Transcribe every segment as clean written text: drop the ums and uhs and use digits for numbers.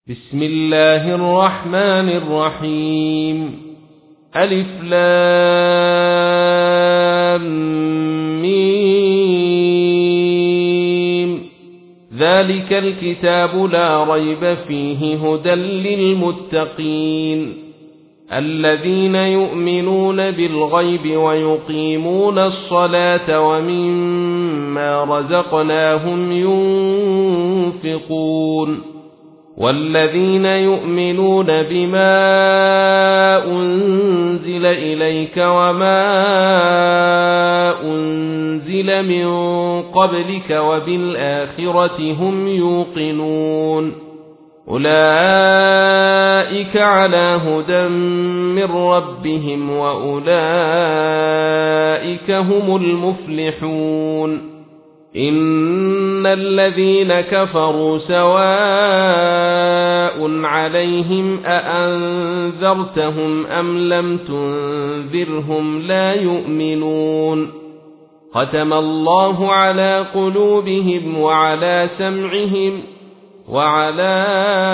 بسم الله الرحمن الرحيم ألف لام ميم ذلك الكتاب لا ريب فيه هدى للمتقين الذين يؤمنون بالغيب ويقيمون الصلاة ومما رزقناهم ينفقون والذين يؤمنون بما أنزل إليك وما أنزل من قبلك وبالآخرة هم يوقنون أولئك على هدى من ربهم وأولئك هم المفلحون إن الذين كفروا سواء عليهم أأنذرتهم أم لم تنذرهم لا يؤمنون ختم الله على قلوبهم وعلى سمعهم وعلى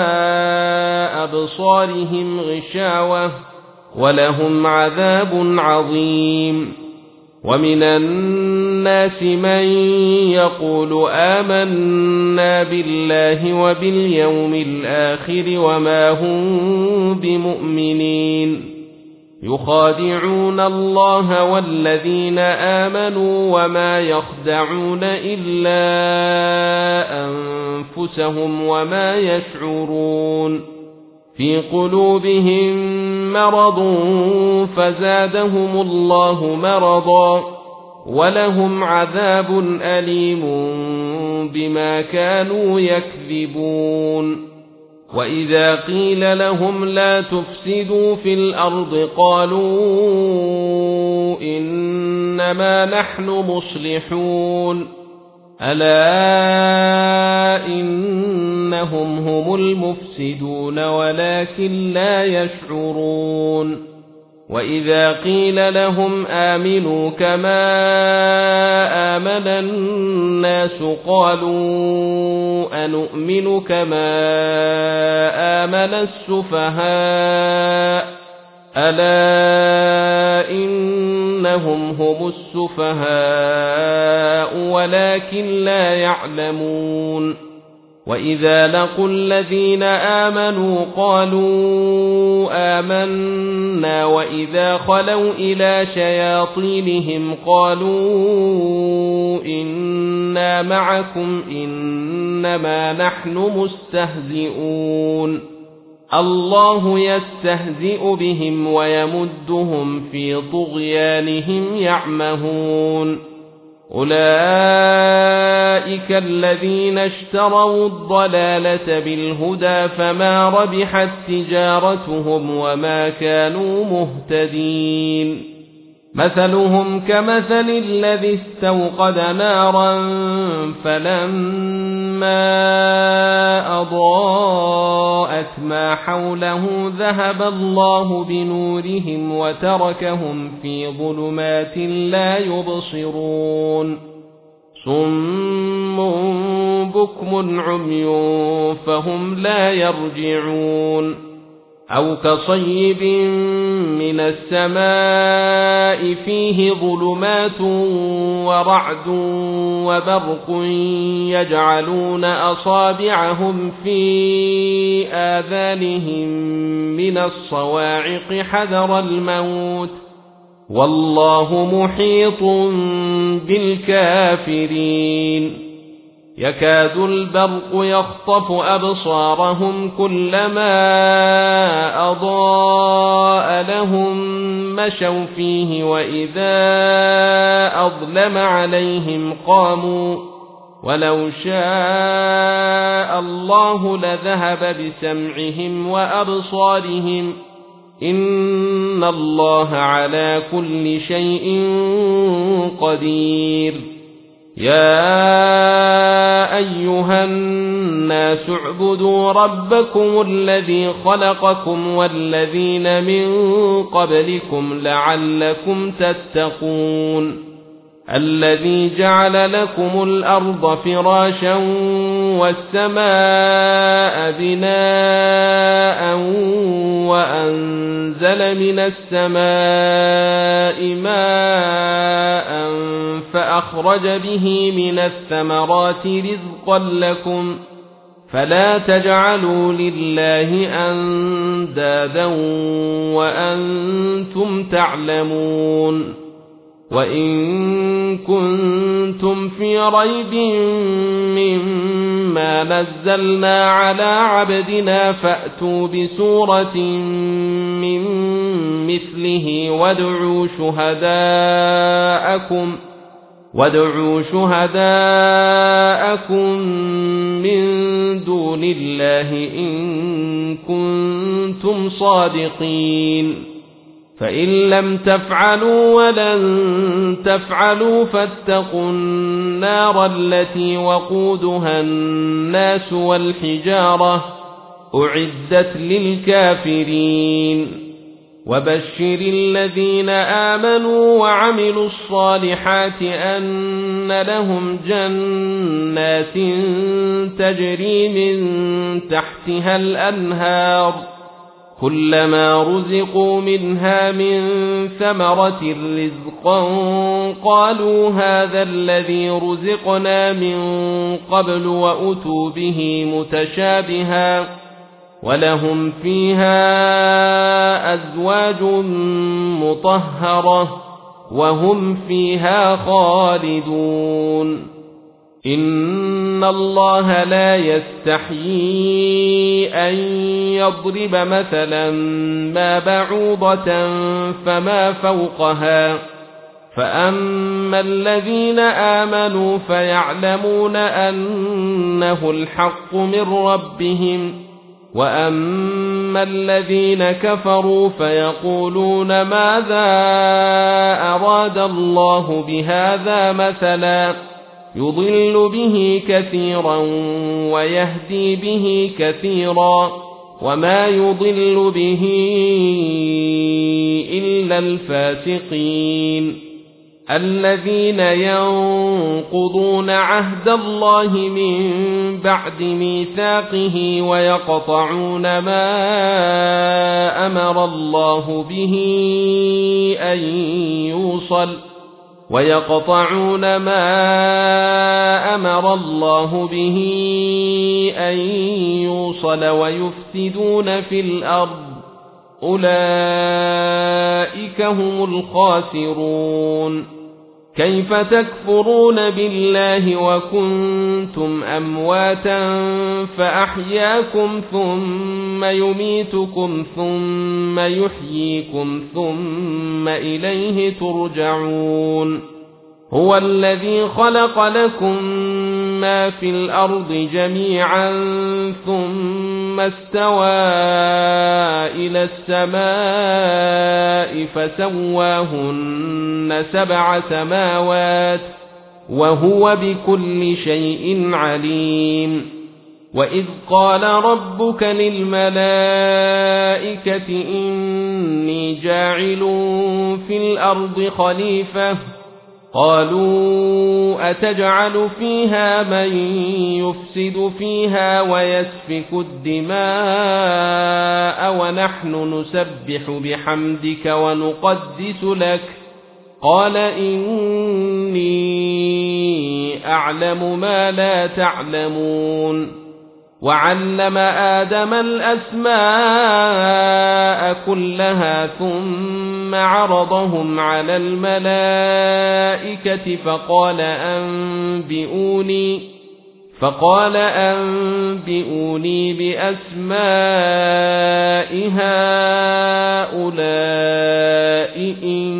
أبصارهم غشاوة ولهم عذاب عظيم ومن الناس من يقول آمنا بالله وباليوم الآخر وما هم بمؤمنين يخادعون الله والذين آمنوا وما يخدعون إلا أنفسهم وما يشعرون في قلوبهم مرض فزادهم الله مرضا ولهم عذاب أليم بما كانوا يكذبون وإذا قيل لهم لا تفسدوا في الأرض قالوا إنما نحن مصلحون ألا إنهم هم المفسدون ولكن لا يشعرون وإذا قيل لهم آمنوا كما آمن الناس قالوا أنؤمن كما آمن السفهاء ألا إنهم هم السفهاء ولكن لا يعلمون وإذا لقوا الذين آمنوا قالوا آمنا وإذا خلوا إلى شياطينهم قالوا إنا معكم إنما نحن مستهزئون الله يستهزئ بهم ويمدهم في طغيانهم يعمهون أولئك الذين اشتروا الضلالة بالهدى فما ربحت تجارتهم وما كانوا مهتدين مثلهم كمثل الذي استوقد نارا فلما أضاءت ما حوله ذهب الله بنورهم وتركهم في ظلمات لا يبصرون صم بكم عمي فهم لا يرجعون أو كصيب من السماء فيه ظلمات ورعد وبرق يجعلون أصابعهم في آذانهم من الصواعق حذر الموت والله محيط بالكافرين يكاد البرق يخطف أبصارهم كلما أضاء لهم مشوا فيه وإذا أظلم عليهم قاموا ولو شاء الله لذهب بسمعهم وأبصارهم إن الله على كل شيء قدير يا أيها الناس اعبدوا ربكم الذي خلقكم والذين من قبلكم لعلكم تتقون الذي جعل لكم الأرض فراشا والسماء بناء وأنزل من السماء ماء فأخرج به من الثمرات رزقا لكم فلا تجعلوا لله أندادا وأنتم تعلمون وإن كنتم في ريب مما نزلنا على عبدنا فأتوا بسورة من مثله وادعوا شهداءكم من دون الله إن كنتم صادقين فإن لم تفعلوا ولن تفعلوا فاتقوا النار التي وقودها الناس والحجارة أعدت للكافرين وبشر الذين آمنوا وعملوا الصالحات أن لهم جنات تجري من تحتها الأنهار كلما رزقوا منها من ثمرة رزقا قالوا هذا الذي رزقنا من قبل وأتوا به متشابها ولهم فيها أزواج مطهرة وهم فيها خالدون إن الله لا يستحيي أن يضرب مثلا ما بعوضة فما فوقها فأما الذين آمنوا فيعلمون أنه الحق من ربهم وأما الذين كفروا فيقولون ماذا أراد الله بهذا مثلا يضل به كثيرا ويهدي به كثيرا وما يضل به إلا الفاسقين الذين ينقضون عهد الله من بعد ميثاقه ويقطعون ما أمر الله به أن يوصل ويفسدون في الأرض أولئك هم الخاسرون كيف تكفرون بالله وكنتم أمواتا فأحياكم ثم يميتكم ثم يحييكم ثم إليه ترجعون هو الذي خلق لكم ما في الأرض جميعا ثم استوى إلى السماء فسواهن 7 سماوات وهو بكل شيء عليم وإذ قال ربك للملائكة إني جاعل في الأرض خليفة قالوا أتجعل فيها من يفسد فيها ويسفك الدماء ونحن نسبح بحمدك ونقدس لك قال إني أعلم ما لا تعلمون وعلم آدم الأسماء كلها ثم عرضهم على الملائكة فقال أنبئوني بأسماء هؤلاء إن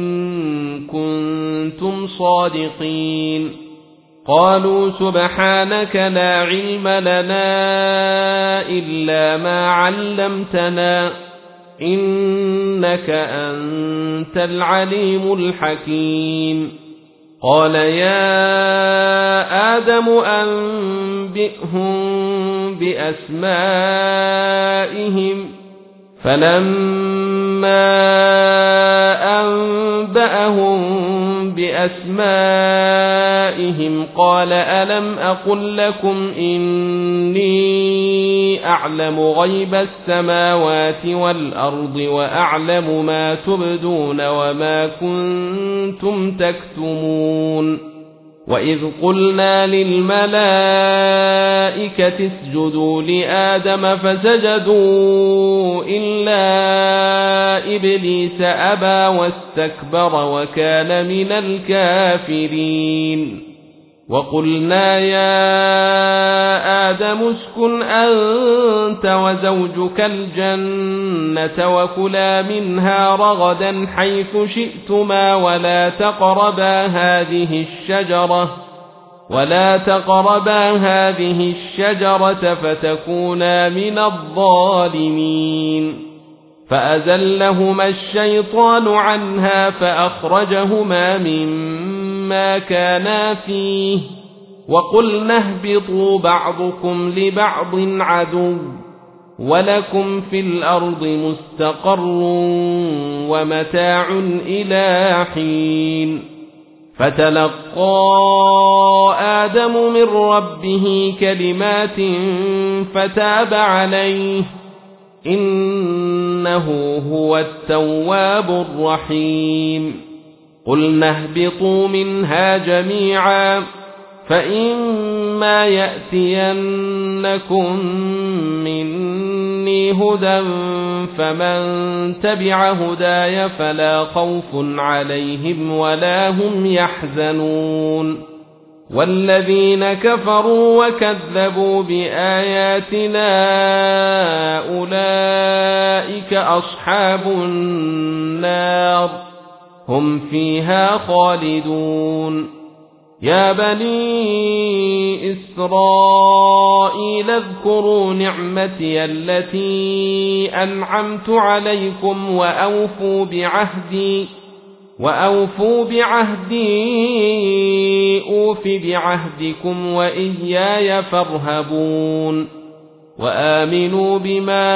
كنتم صادقين قالوا سبحانك لا علم لنا إلا ما علمتنا إنك أنت العليم الحكيم قال يا آدم أنبئهم بأسمائهم فلما أنبأهم بأسمائهم قال ألم أقل لكم إني أعلم غيب السماوات والأرض وأعلم ما تبدون وما كنتم تكتمون وإذ قلنا للملائكة اسجدوا لآدم فسجدوا إلا إبليس أبى واستكبر وكان من الكافرين وقلنا يا آدم اسكن أنت وزوجك الجنة وكلا منها رغدا حيث شئتما ولا تقربا هذه الشجرة فتكونا من الظالمين فأزلهما الشيطان عنها فأخرجهما مما كانا فيه وقلنا اهبطوا بعضكم لبعض عدو ولكم في الأرض مستقر ومتاع إلى حين فتلقى آدم من ربه كلمات فتاب عليه إنه هو التواب الرحيم قلنا اهبطوا منها جميعا فإما يأتينكم مني هدى فمن تبع هداي فلا خوف عليهم ولا هم يحزنون والذين كفروا وكذبوا بآياتنا أولئك أصحاب النار هم فيها خالدون يا بني إسرائيل اذكروا نعمتي التي أنعمت عليكم وأوفوا بعهدي أوف بعهدكم وإياي فارهبون وآمنوا بما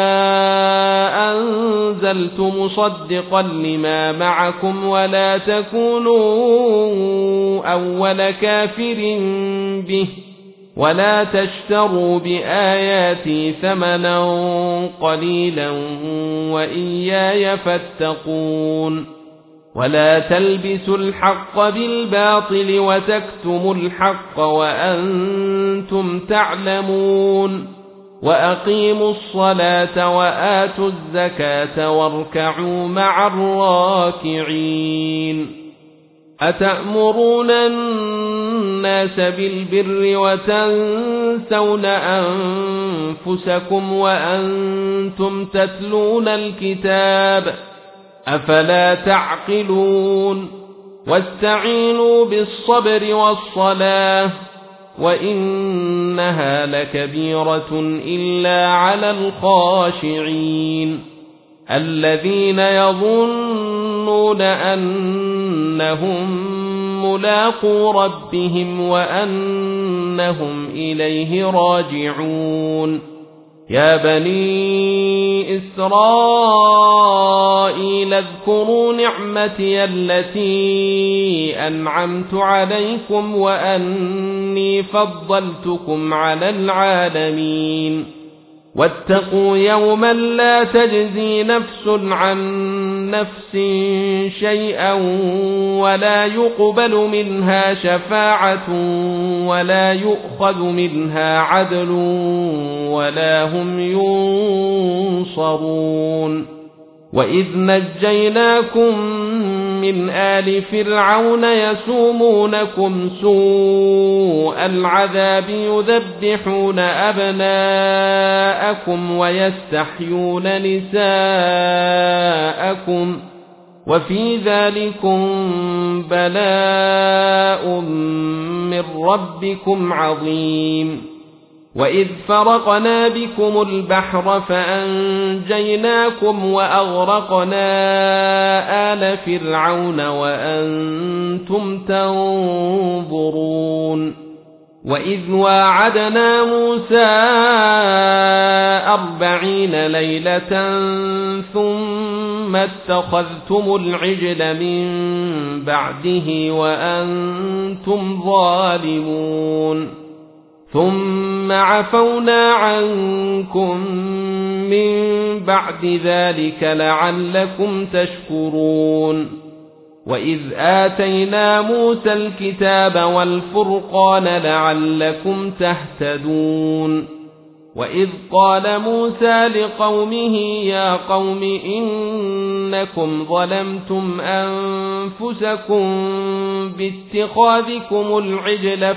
أنزلت مصدقا لما معكم ولا تكونوا أول كافر به ولا تشتروا بآياتي ثمنا قليلا وإياي فاتقون ولا تلبسوا الحق بالباطل وتكتموا الحق وأنتم تعلمون وأقيموا الصلاة وآتوا الزكاة واركعوا مع الراكعين أتأمرون الناس بالبر وتنسون أنفسكم وأنتم تتلون الكتاب أفلا تعقلون واستعينوا بالصبر والصلاة وإنها لكبيرة إلا على الخاشعين الذين يظنون أنهم ملاقو ربهم وأنهم إليه راجعون يا بني إسرائيل اذكروا نعمتي التي أنعمت عليكم وأني فضلتكم على العالمين واتقوا يوما لا تجزي نفس عن نفس شيئا ولا يقبل منها شفاعة ولا يؤخذ منها عدل ولا هم ينصرون وإذ نجيناكم من آل فرعون يسومونكم سوء العذاب يذبحون أبناءكم ويستحيون نساءكم وفي ذلكم بلاء من ربكم عظيم وإذ فرقنا بكم البحر فأنجيناكم وأغرقنا آل فرعون وأنتم تنظرون وإذ واعدنا موسى 40 ليلة ثم اتخذتم العجل من بعده وأنتم ظالمون ثم عفونا عنكم من بعد ذلك لعلكم تشكرون وإذ آتينا موسى الكتاب والفرقان لعلكم تهتدون وإذ قال موسى لقومه يا قوم إنكم ظلمتم أنفسكم باتخاذكم العجل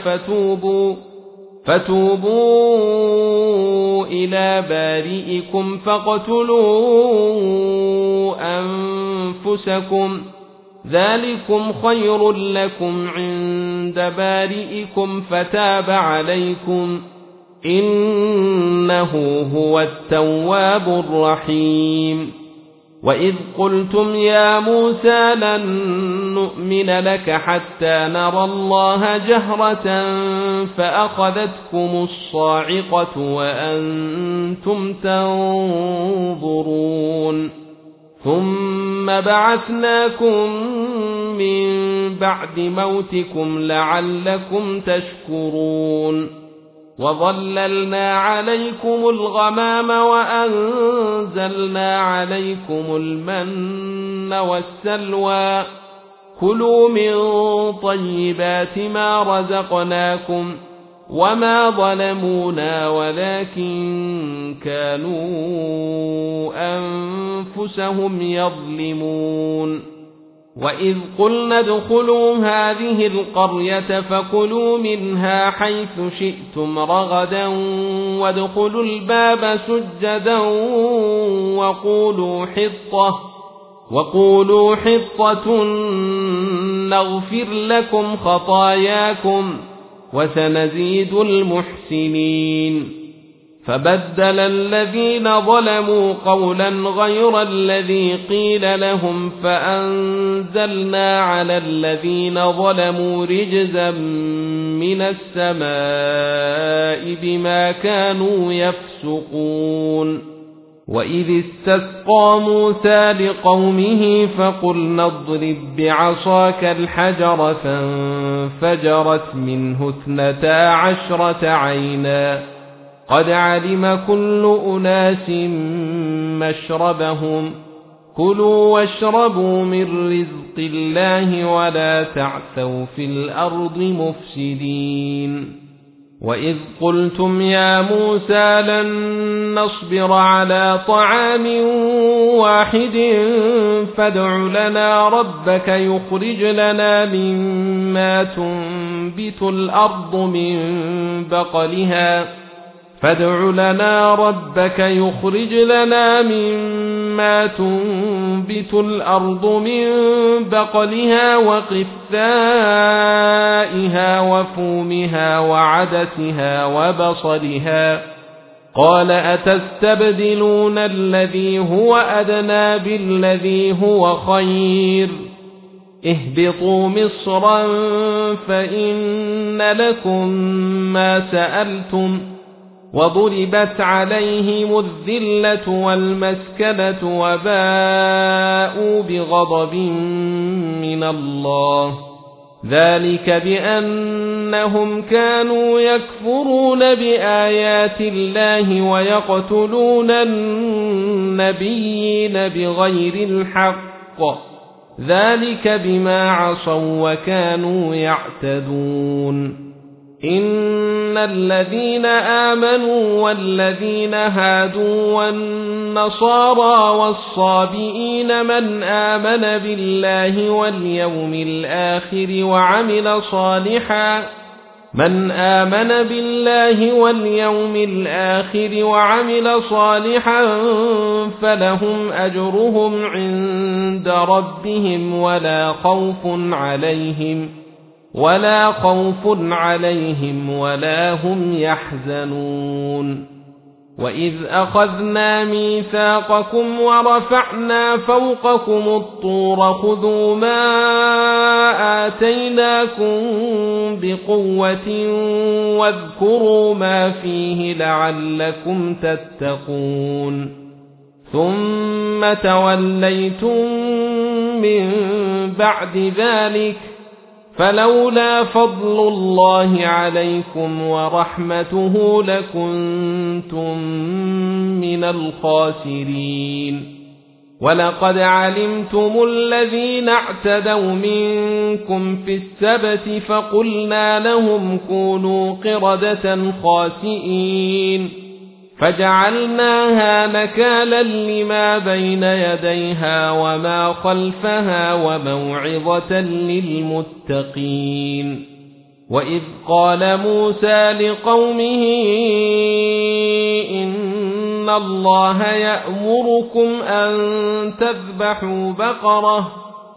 فتوبوا إلى بارئكم فاقتلوا أنفسكم ذلكم خير لكم عند بارئكم فتاب عليكم إنه هو التواب الرحيم وإذ قلتم يا موسى لن نؤمن لك حتى نرى الله جهرة فأخذتكم الصاعقة وأنتم تنظرون ثم بعثناكم من بعد موتكم لعلكم تشكرون وظللنا عليكم الغمام وأنزلنا عليكم المن والسلوى كلوا من طيبات ما رزقناكم وما ظلمونا ولكن كانوا أنفسهم يظلمون وإذ قلنا ادخلوا هذه القرية فكلوا منها حيث شئتم رغدا وادخلوا الباب سجدا وقولوا حطة نغفر لكم خطاياكم وسنزيد المحسنين فبدل الذين ظلموا قولا غير الذي قيل لهم فأنزلنا على الذين ظلموا رجزا من السماء بما كانوا يفسقون وإذ استسقى موسى لقومه فقلنا اضرب بعصاك الحجر فانفجرت منه 12 عينا قد علم كل أناس مشربهم كلوا واشربوا من رزق الله ولا تعثوا في الأرض مفسدين وإذ قلتم يا موسى لن نصبر على طعام واحد فادع لنا ربك يخرج لنا مما تنبت الأرض من بقلها وقثائها وفومها وعدسها وبصلها قال أتستبدلون الذي هو أدنى بالذي هو خير اهبطوا مصرا فإن لكم ما سألتم وضربت عليهم الذلة والمسكنة وباءوا بغضب من الله ذلك بأنهم كانوا يكفرون بآيات الله ويقتلون النبيين بغير الحق ذلك بما عصوا وكانوا يعتدون إن الذين آمنوا والذين هادوا والنصارى والصابئين من آمن بالله واليوم الآخر وعمل صالحا فلهم أجرهم عند ربهم ولا خوف عليهم ولا هم يحزنون وإذ أخذنا ميثاقكم ورفعنا فوقكم الطور خذوا ما آتيناكم بقوة واذكروا ما فيه لعلكم تتقون ثم توليتم من بعد ذلك فلولا فضل الله عليكم ورحمته لكنتم من الخاسرين ولقد علمتم الذين اعتدوا منكم في السبت فقلنا لهم كونوا قردة خاسئين فجعلناها نكالا لما بين يديها وما خلفها وموعظة للمتقين وإذ قال موسى لقومه إن الله يأمركم أن تذبحوا بقرة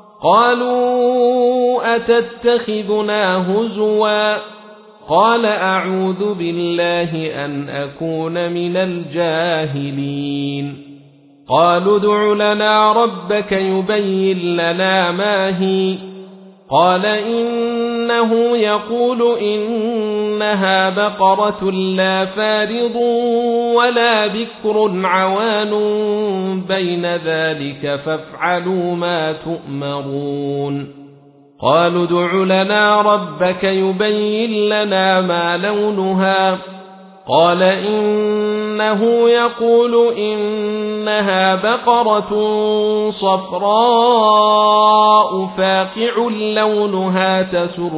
قالوا أتتخذنا هزوا قال أعوذ بالله أن أكون من الجاهلين قالوا ادع لنا ربك يبين لنا ما هي قال إنه يقول إنها بقرة لا فارض ولا بكر عوان بين ذلك فافعلوا ما تؤمرون قالوا ادع لنا ربك يبين لنا ما لونها قال إنه يقول إنها بقرة صفراء فاقع لونها تسر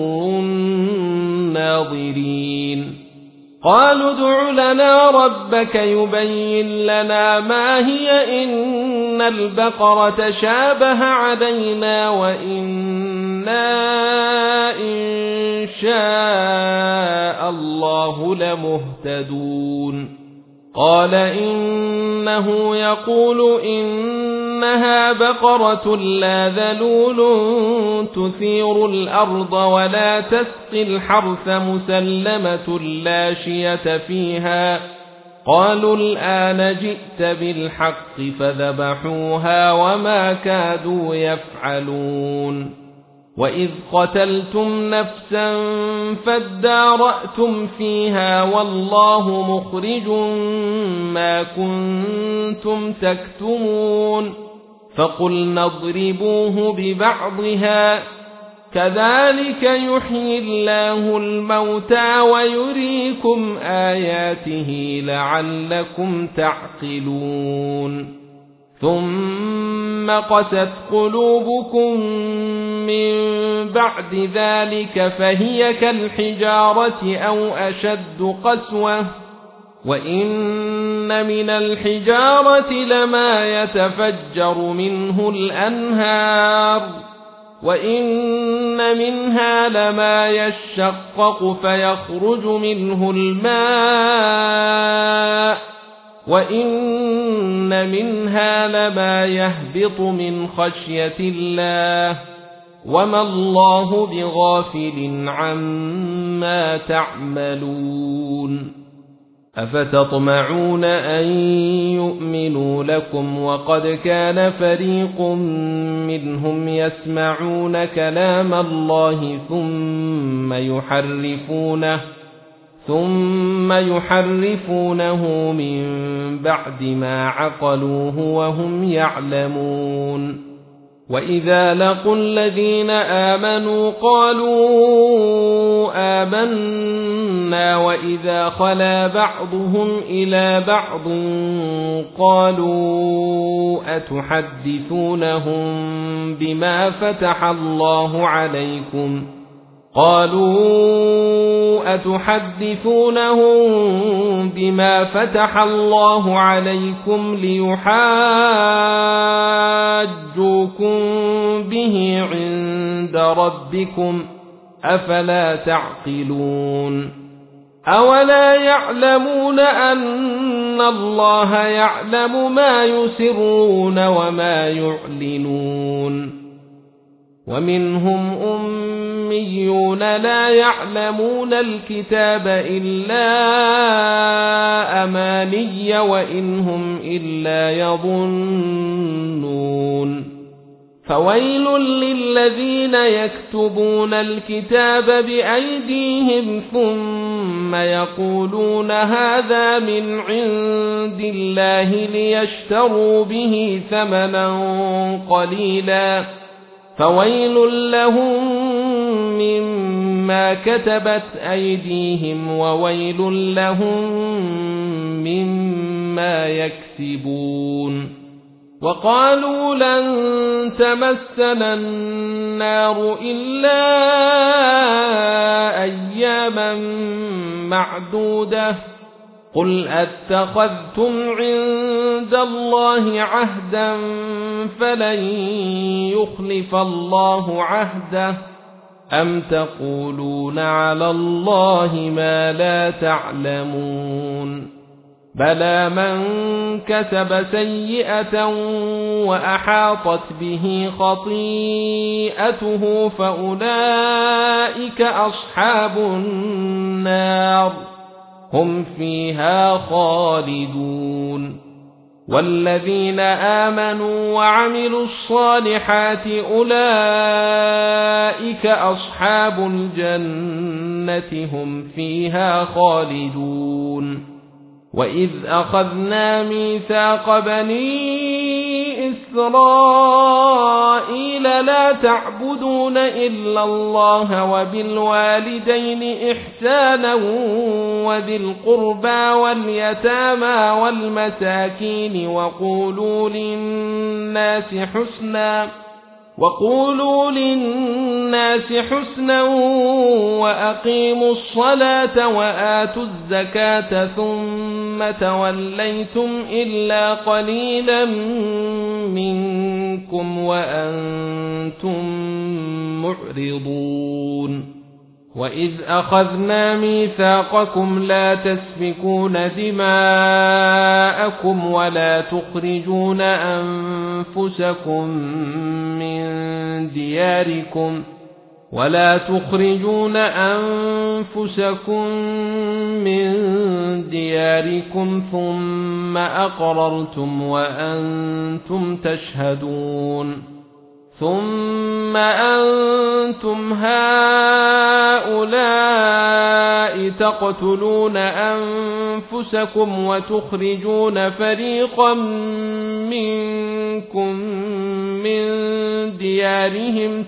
الناظرين قالوا ادع لنا ربك يبين لنا ما هي إن البقرة شابه علينا وإنا إن شاء الله لمهتدون قال إنه يقول إنها بقرة لا ذلول تثير الأرض ولا تسقي الحرث مسلمة لا شية فيها قالوا الآن جئت بالحق فذبحوها وما كادوا يفعلون وإذ قتلتم نفسا فادارأتم فيها والله مخرج ما كنتم تكتمون فقلنا اضربوه ببعضها كذلك يحيي الله الموتى ويريكم آياته لعلكم تعقلون ثم قست قلوبكم من بعد ذلك فهي كالحجارة أو أشد قسوة وإن من الحجارة لما يتفجر منه الأنهار وإن منها لما يشقق فيخرج منه الماء وإن منها لما يهبط من خشية الله وما الله بغافل عما تعملون أفتطمعون أن يؤمنوا لكم وقد كان فريق منهم يسمعون كلام الله ثم يحرفونه من بعد ما عقلوه وهم يعلمون وإذا لقوا الذين آمنوا قالوا آمنا وإذا خلا بعضهم إلى بعض قالوا أتحدثونهم بما فتح الله عليكم ليحاجوكم به عند ربكم أفلا تعقلون أولا يعلمون أن الله يعلم ما يسرون وما يعلنون ومنهم أميون لا يعلمون الكتاب إلا أماني وإن هم إلا يظنون فويل للذين يكتبون الكتاب بأيديهم ثم يقولون هذا من عند الله ليشتروا به ثمنا قليلا فويل لهم مما كتبت أيديهم وويل لهم مما يكسبون وقالوا لن تمسنا النار إلا أياما معدودة قل أتخذتم عند الله عهدا فلن يخلف الله عهده أم تقولون على الله ما لا تعلمون بلى من كسب سيئة وأحاطت به خطيئته فأولئك أصحاب النار هم فيها خالدون والذين آمنوا وعملوا الصالحات أولئك أصحاب الجنة هم فيها خالدون وإذ أخذنا ميثاق بني إسرائيل لا تعبدون إلا الله وبالوالدين إحسانا وذي القربى واليتامى والمساكين وقولوا للناس حسنا وأقيموا الصلاة وآتوا الزكاة ثم توليتم إلا قليلا منكم وأنتم معرضون وإذ أخذنا ميثاقكم لا تسفكون دماءكم ولا تخرجون أنفسكم من دياركم ثم أقررتم وأنتم تشهدون ثم أنتم هؤلاء تقتلون أنفسكم وتخرجون فريقا منكم من ديارهم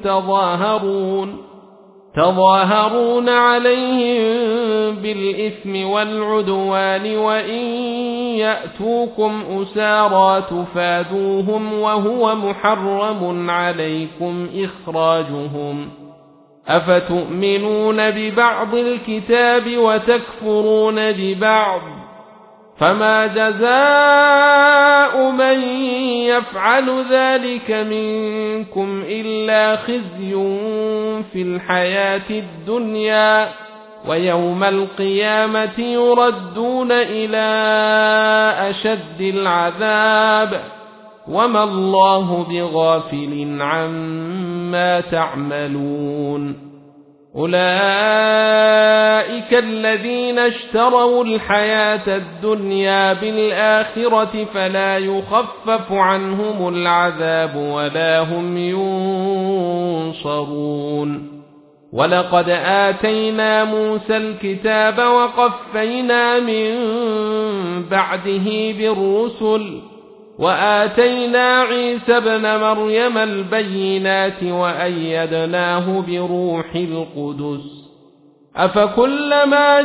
تظاهرون عليهم بالإثم والعدوان وإن يأتوكم أسارى تفادوهم وهو محرم عليكم إخراجهم أفتؤمنون ببعض الكتاب وتكفرون ببعض فما جزاء من يفعل ذلك منكم إلا خزي في الحياة الدنيا ويوم القيامة يردون إلى أشد العذاب وما الله بغافل عما تعملون أولئك الذين اشتروا الحياة الدنيا بالآخرة فلا يخفف عنهم العذاب ولا هم ينصرون ولقد آتينا موسى الكتاب وقفينا من بعده بالرسل وآتينا عيسى ابن مريم البينات وأيدناه بروح القدس أفكلما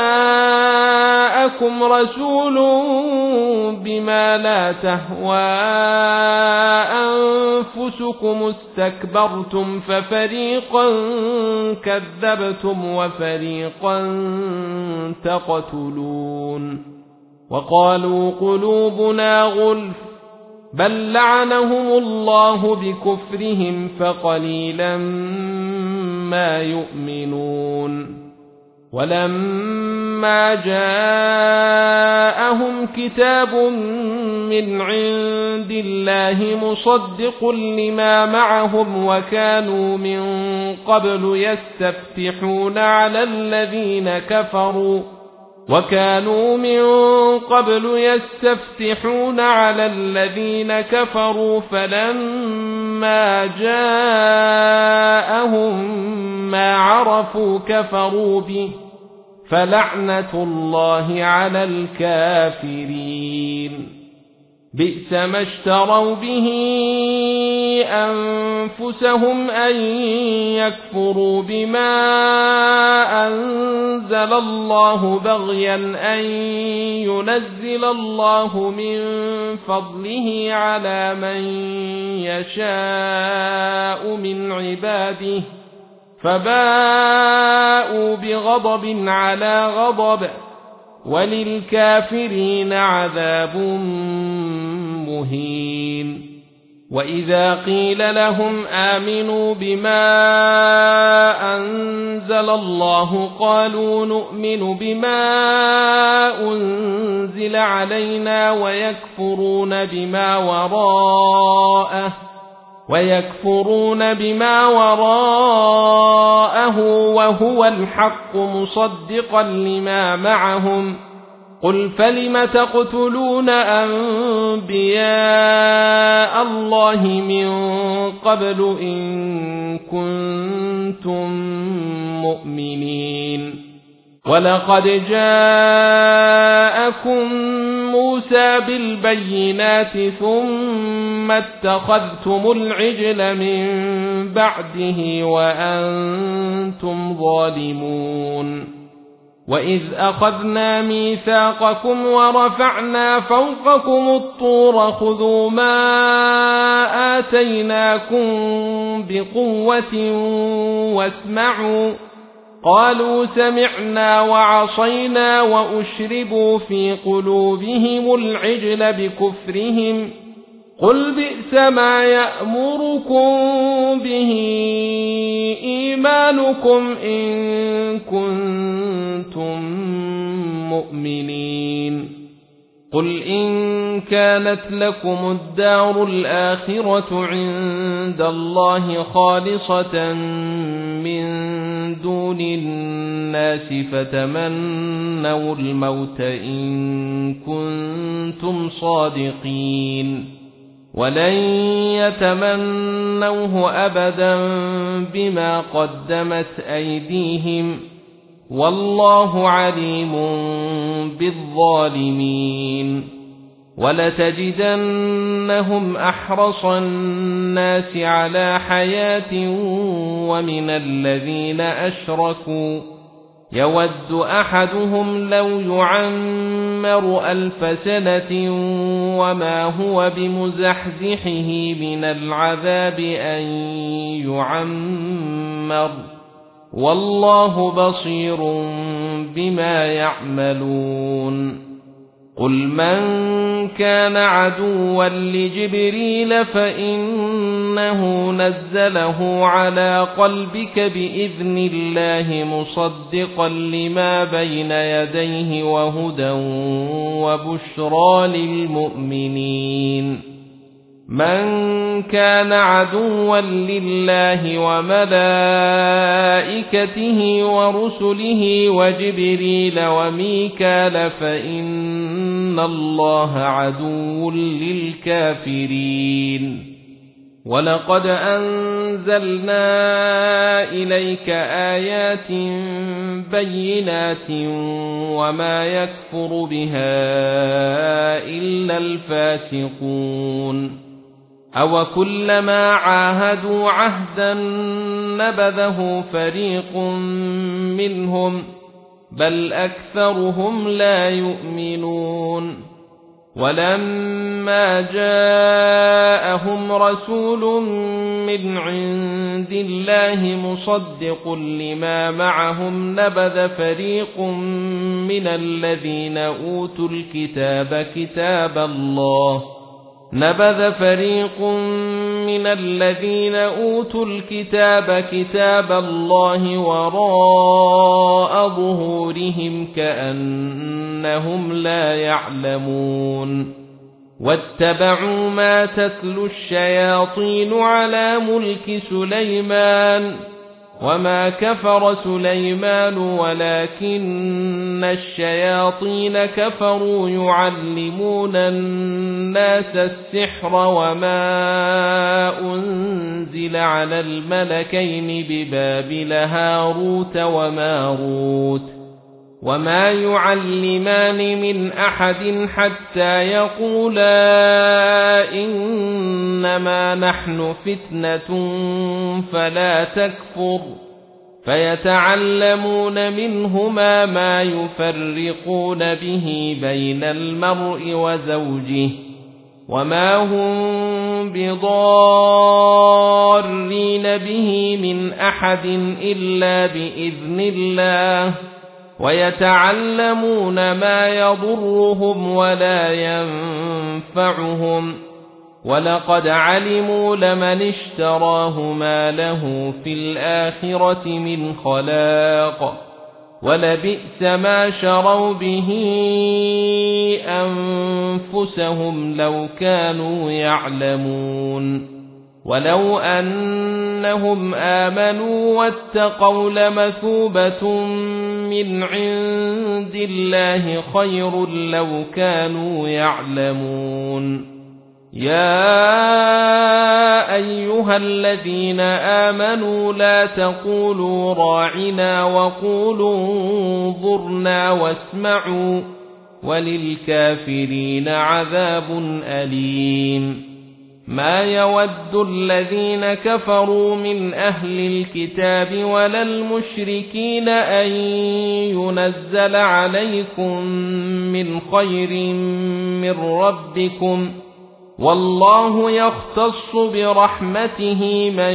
جاءكم رسول بما لا تهوى أنفسكم استكبرتم ففريقا كذبتم وفريقا تقتلون وقالوا قلوبنا غلف بل لعنهم الله بكفرهم فقليلا ما يؤمنون ولما جاءهم كتاب من عند الله مصدق لما معهم وكانوا من قبل يستفتحون على الذين كفروا فلما جاءهم ما عرفوا كفروا به فلعنة الله على الكافرين بئس ما اشتروا به أنفسهم أن يكفروا بما أنزل الله بغيا أن ينزل الله من فضله على من يشاء من عباده فباءوا بغضب على غضب وللكافرين عذاب مهين وإذا قيل لهم آمنوا بما أنزل الله قالوا نؤمن بما أنزل علينا ويكفرون بما وراءه وهو الحق مصدقا لما معهم قل فلم تقتلون أنبياء الله من قبل إن كنتم مؤمنين ولقد جاءكم موسى بالبينات ثم اتخذتم العجل من بعده وأنتم ظالمون وإذ أخذنا ميثاقكم ورفعنا فوقكم الطور خذوا ما آتيناكم بقوة واسمعوا قالوا سمعنا وعصينا وأشربوا في قلوبهم العجل بكفرهم قل بئس ما يأمركم به إيمانكم إن كنتم مؤمنين قل إن كانت لكم الدار الآخرة عند الله خالصة من دون الناس فتمنوا الموت إن كنتم صادقين ولن يتمنوه أبدا بما قدمت أيديهم والله عليم بالظالمين ولتجدنهم أحرص الناس على حياة ومن الذين أشركوا يود أحدهم لو يعمر 1000 سنة وما هو بمزحزحه من العذاب أن يعمر والله بصير بما يعملون قل من كان عدوا لجبريل فإنه نزله على قلبك بإذن الله مصدقا لما بين يديه وهدى وبشرى للمؤمنين من كان عدوا لله وملائكته ورسله وجبريل وميكال فإن الله عدو للكافرين ولقد أنزلنا إليك آيات بينات وما يكفر بها إلا الفاسقون أو كلما عاهدوا عهدا نبذه فريق منهم بل أكثرهم لا يؤمنون ولما جاءهم رسول من عند الله مصدق لما معهم نبذ فريق من الذين أوتوا الكتاب كتاب الله نبذ فريق من الذين أوتوا الكتاب كتاب الله وراء ظهورهم كأنهم لا يعلمون واتبعوا ما تتلو الشياطين على ملك سليمان وما كفر سليمان ولكن الشياطين كفروا يعلمون الناس السحر وما أنزل على الملكين ببابل هاروت وماروت وما يعلمان من أحد حتى يقولا إنما نحن فتنة فلا تكفر فيتعلمون منهما ما يفرقون به بين المرء وزوجه وما هم بضارين به من أحد إلا بإذن الله ويتعلمون ما يضرهم ولا ينفعهم ولقد علموا لمن اشتراه ما له في الآخرة من خلاق ولبئس ما شروا به أنفسهم لو كانوا يعلمون ولو أنهم آمنوا واتقوا لمثوبة من عند الله خير لو كانوا يعلمون يا أيها الذين آمنوا لا تقولوا راعنا وقولوا انظرنا واسمعوا وللكافرين عذاب أليم ما يود الذين كفروا من أهل الكتاب ولا المشركين أن ينزل عليكم من خير من ربكم والله يختص برحمته من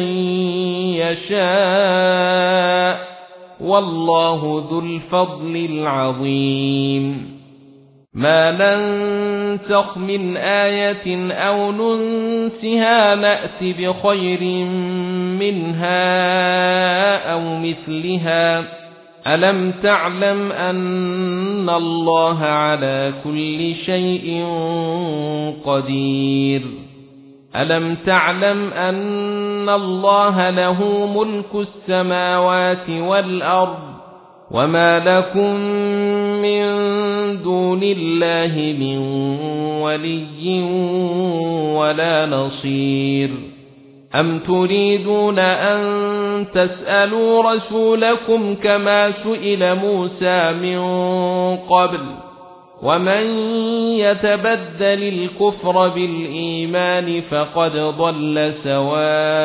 يشاء والله ذو الفضل العظيم ما ننسخ من آية أو ننسها نأت بخير منها أو مثلها ألم تعلم أن الله على كل شيء قدير ألم تعلم أن الله له ملك السماوات والأرض وما لكم من دون الله من ولي ولا نصير أم تريدون أن تسألوا رسولكم كما سئل موسى من قبل ومن يتبدل الكفر بالإيمان فقد ضل سواء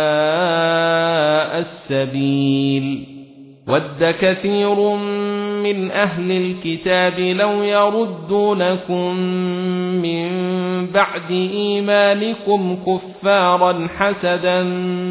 السبيل ود كثير من أهل الكتاب لو يردونكم من بعد إيمانكم كفارا حسدا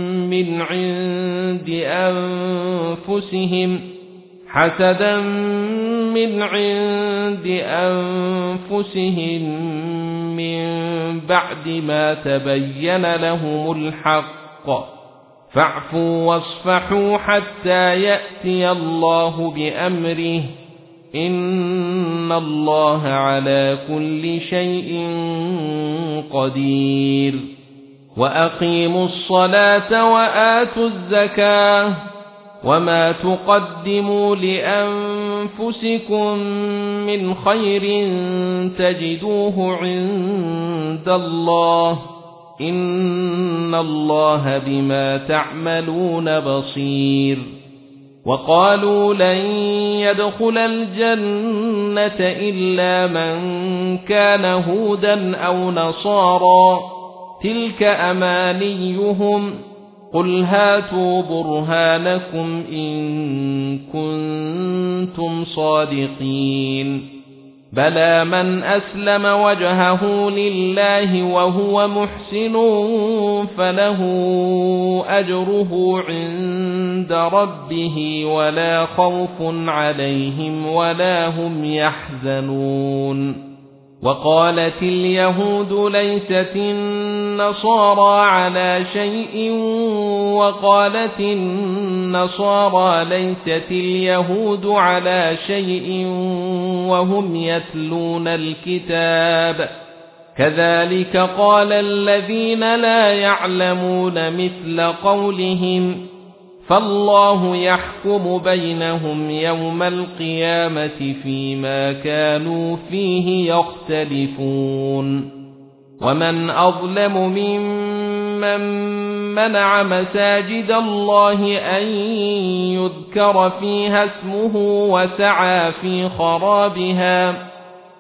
من عند أنفسهم من بعد ما تبين لهم الحق فاعفوا واصفحوا حتى يأتي الله بأمره إن الله على كل شيء قدير وأقيموا الصلاة وآتوا الزكاة وما تقدموا لأنفسكم من خير تجدوه عند الله إن الله بما تعملون بصير وقالوا لن يدخل الجنة إلا من كان هودا أو نصارى تلك أمانيهم قل هاتوا برهانكم إن كنتم صادقين بلى من أسلم وجهه لله وهو محسن فله أجره عند ربه ولا خوف عليهم ولا هم يحزنون وقالت اليهود ليست النصارى على شيء وقالت النصارى ليست اليهود على شيء وهم يتلون الكتاب كذلك قال الذين لا يعلمون مثل قولهم فالله يحكم بينهم يوم القيامة فيما كانوا فيه يختلفون ومن أظلم ممن منع مساجد الله أن يذكر فيها اسمه وسعى في خرابها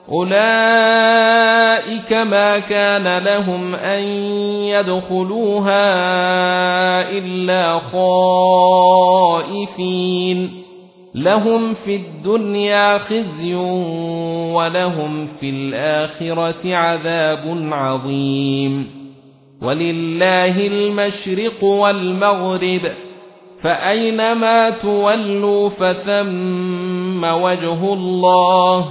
أولئك ما كان لهم أن يدخلوها إلا خائفين لهم في الدنيا خزي ولهم في الآخرة عذاب عظيم ولله المشرق والمغرب فأينما تولوا فثم وجه الله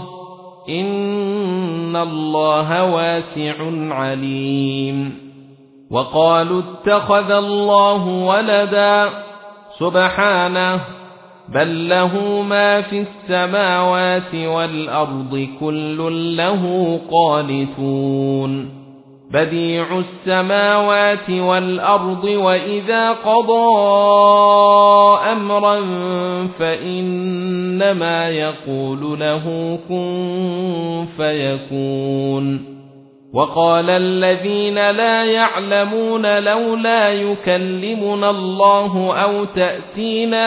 إن الله واسع عليم وقالوا اتخذ الله ولدا سبحانه بل له ما في السماوات والأرض كل له قانتون بديع السماوات والأرض وإذا قضى أمرا فإنما يقول له كن فيكون وقال الذين لا يعلمون لولا يكلمنا الله أو تأتينا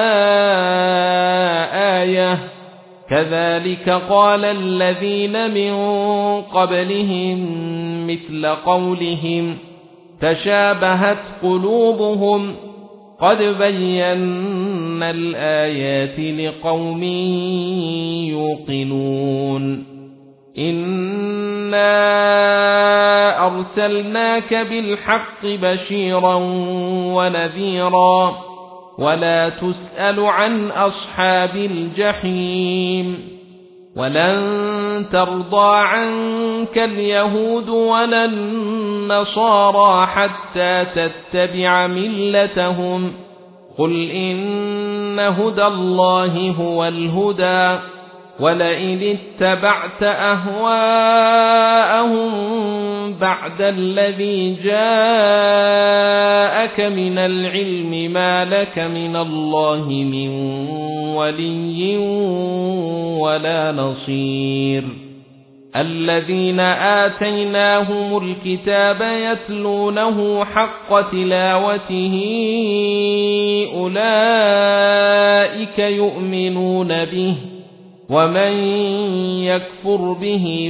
آية كذلك قال الذين من قبلهم مثل قولهم تشابهت قلوبهم قد بينا الآيات لقوم يوقنون إنا أرسلناك بالحق بشيرا ونذيرا ولا تسأل عن أصحاب الجحيم ولن ترضى عنك اليهود ولا النصارى حتى تتبع ملتهم قل إن هدى الله هو الهدى ولئن اتبعت أهواءهم بعد الذي جاءك من العلم ما لك من الله من ولي ولا نصير الذين آتيناهم الكتاب يتلونه حق تلاوته أولئك يؤمنون به ومن يكفر به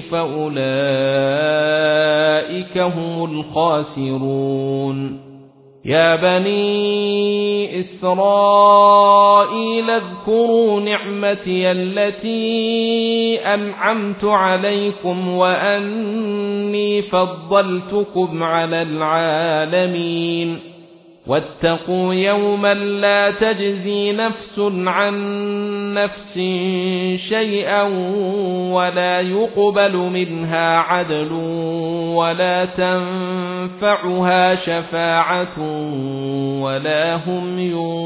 فأولئك هم الخاسرون يا بني إسرائيل اذكروا نعمتي التي أنعمت عليكم وأني فضلتكم على العالمين واتقوا يوما لا تجزي نفس عن نفس شيئا ولا يقبل منها عدل ولا تنفعها شفاعة ولا هم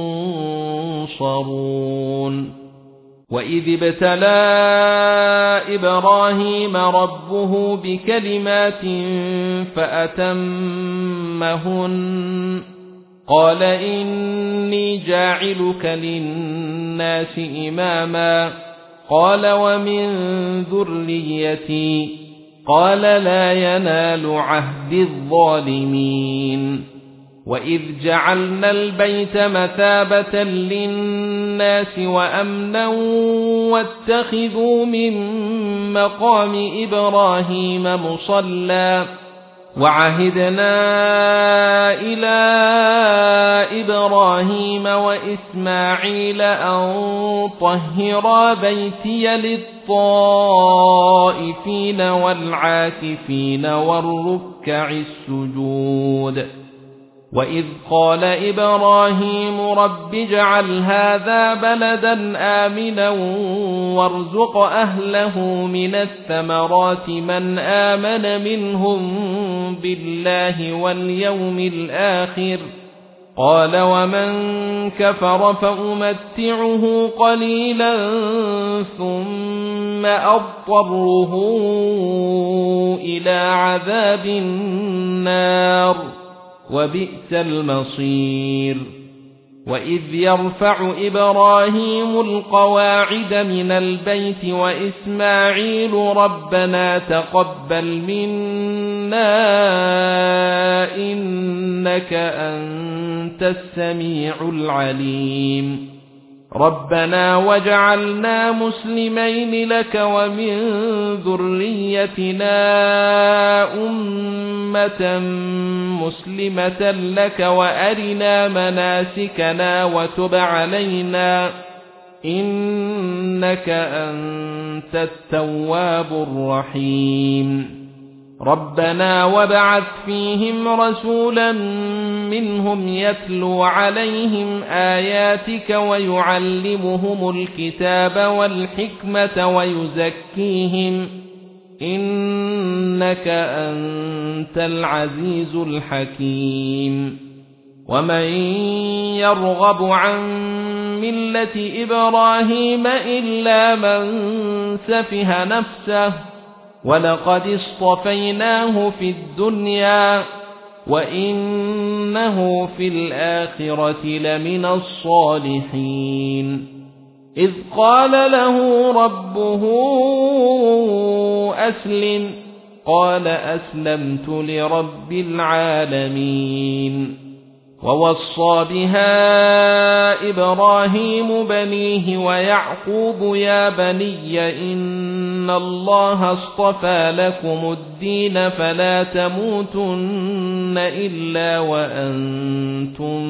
ينصرون وإذ ابتلى إبراهيم ربه بكلمات فأتمهن قال إني جاعلك للناس إماما قال ومن ذريتي قال لا ينال عهد الظالمين وإذ جعلنا البيت مثابة للناس وأمنا واتخذوا من مقام إبراهيم مصلى وعهدنا إلى إبراهيم وإسماعيل أن طهرا بيتي للطائفين والعاكفين والركع السجود وإذ قال إبراهيم رب اجعل هذا بلدا آمنا وارزق أهله من الثمرات من آمن منهم بالله واليوم الآخر قال ومن كفر فأمتعه قليلا ثم أضطره إلى عذاب النار وبئس المصير وإذ يرفع إبراهيم القواعد من البيت وإسماعيل ربنا تقبل منا إنك أنت السميع العليم ربنا وجعلنا مسلمين لك ومن ذريتنا أمة مسلمة لك وأرنا مناسكنا وتب علينا إنك أنت التواب الرحيم ربنا وابعث فيهم رسولا منهم يتلو عليهم آياتك ويعلمهم الكتاب والحكمة ويزكيهم إنك أنت العزيز الحكيم ومن يرغب عن ملة إبراهيم إلا من سفه نفسه ولقد اصطفيناه في الدنيا وإنه في الآخرة لمن الصالحين إذ قال له ربه أسلم قال أسلمت لرب العالمين ووصى بها إبراهيم بنيه ويعقوب يا بني إن الله اصطفى لكم الدين فلا تموتن إلا وأنتم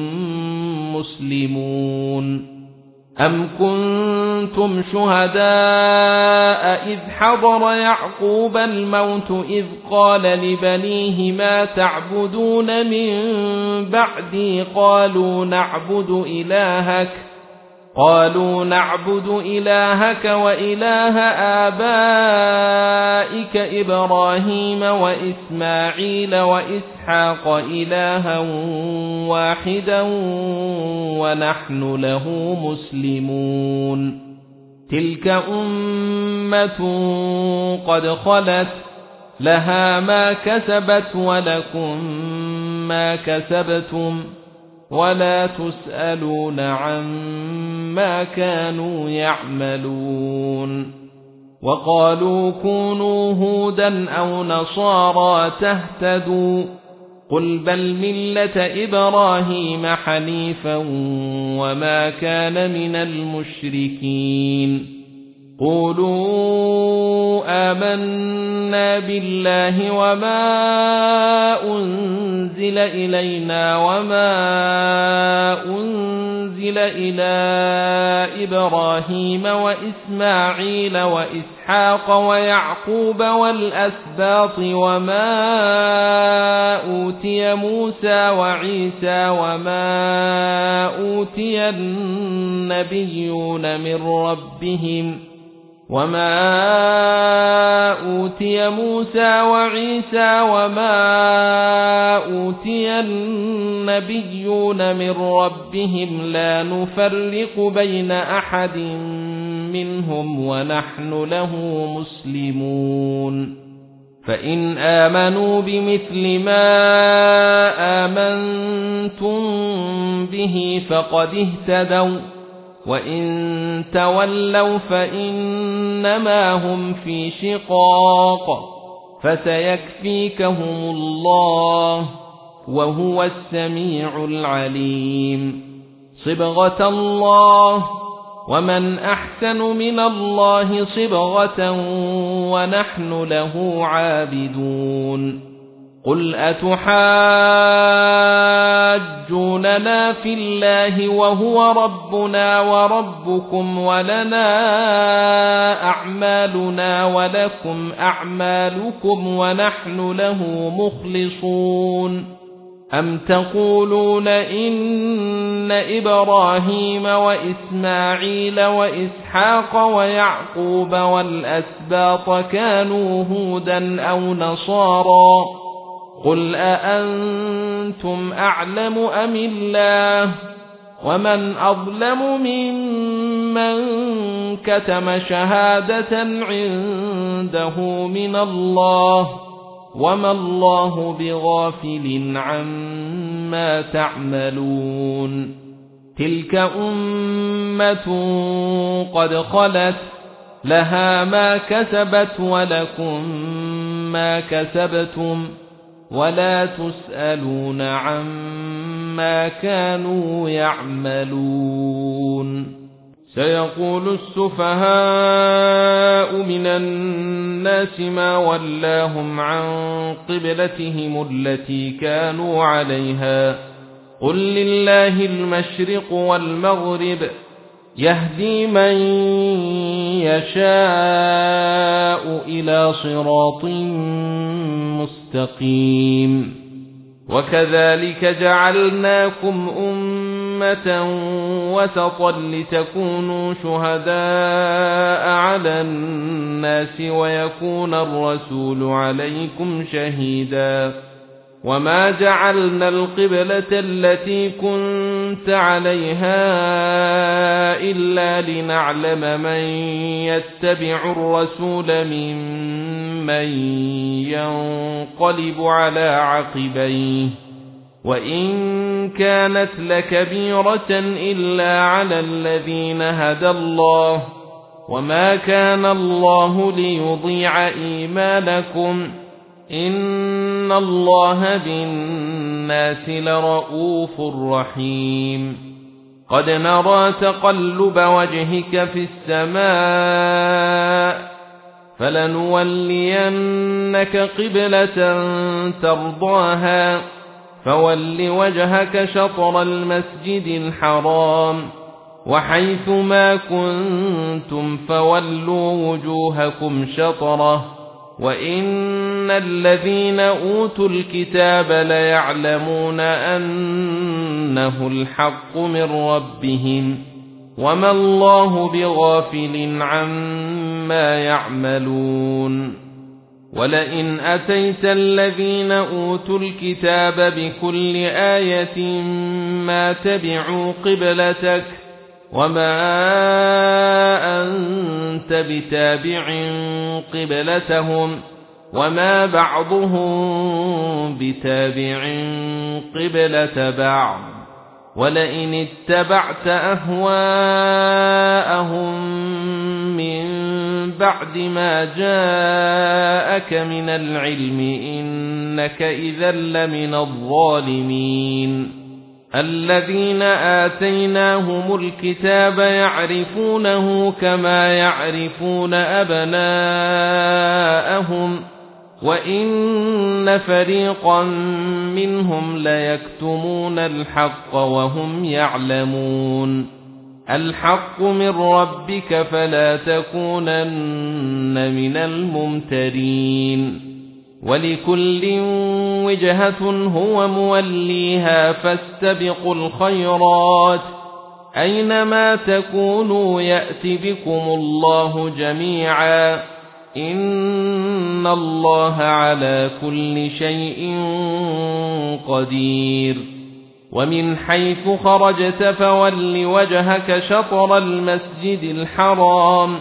مسلمون أم كنتم شهداء إذ حضر يعقوب الموت إذ قال لبنيه ما تعبدون من بعدي قالوا نعبد إلهك وإله آبائك إبراهيم وإسماعيل وإسحاق إلها واحدا ونحن له مسلمون تلك أمة قد خلت لها ما كسبت ولكم ما كسبتم ولا تسألون عما كانوا يعملون وقالوا كونوا هودا أو نصارى تهتدوا قل بل ملة إبراهيم حنيفا وما كان من المشركين قولوا آمنا بالله وما أنزل إلينا وما أنزل إلى إبراهيم وإسماعيل وإسحاق ويعقوب والأسباط وما أوتي موسى وعيسى وما أوتي النبيون من ربهم لا نفرق بين أحد منهم ونحن له مسلمون فإن آمنوا بمثل ما آمنتم به فقد اهتدوا وإن تولوا فإنما هم في شقاق فسيكفيكهم الله وهو السميع العليم صبغة الله ومن أحسن من الله صبغة ونحن له عابدون قل أتحاجوننا في الله وهو ربنا وربكم ولنا أعمالنا ولكم أعمالكم ونحن له مخلصون أم تقولون إن إبراهيم وإسماعيل وإسحاق ويعقوب والأسباط كانوا هودا أو نصارى قل أأنتم أعلم أم الله ومن أظلم ممن كتم شهادة عنده من الله وما الله بغافل عما تعملون تلك أمة قد خلت لها ما كسبت ولكم ما كسبتم ولا تسألون عما كانوا يعملون سيقول السفهاء من الناس ما ولاهم عن قبلتهم التي كانوا عليها قل لله المشرق والمغرب يهدي من يشاء إلى صراط مستقيم وكذلك جعلناكم أمة وسطا لتكونوا شهداء على الناس ويكون الرسول عليكم شهيدا وما جعلنا القبلة التي كنت عليها إلا لنعلم من يتبع الرسول ممن ينقلب على عقبيه وإن كانت لكبيرة إلا على الذين هدى الله وما كان الله ليضيع إيمانكم إن الله بالناس لرؤوف رحيم قد نرى تقلب وجهك في السماء فلنولينك قبلة ترضاها فول وجهك شطر المسجد الحرام وحيث ما كنتم فولوا وجوهكم شطره وإن الذين أوتوا الكتاب ليعلمون أنه الحق من ربهم وما الله بغافل عما يعملون ولئن أتيت الذين أوتوا الكتاب بكل آية ما تبعوا قبلتك وما أنت بتابع قبلتهم وما بعضهم بتابع قبلة بعض ولئن اتبعت أهواءهم من بعد ما جاءك من العلم إنك إذا لمن الظالمين الذين آتيناهم الكتاب يعرفونه كما يعرفون أبناءهم وإن فريقا منهم ليكتمون الحق وهم يعلمون الحق من ربك فلا تكونن من الممترين ولكل وجهة هو موليها فاستبقوا الخيرات أينما تكونوا يأت بكم الله جميعا إن الله على كل شيء قدير ومن حيث خرجت فول وجهك شطر المسجد الحرام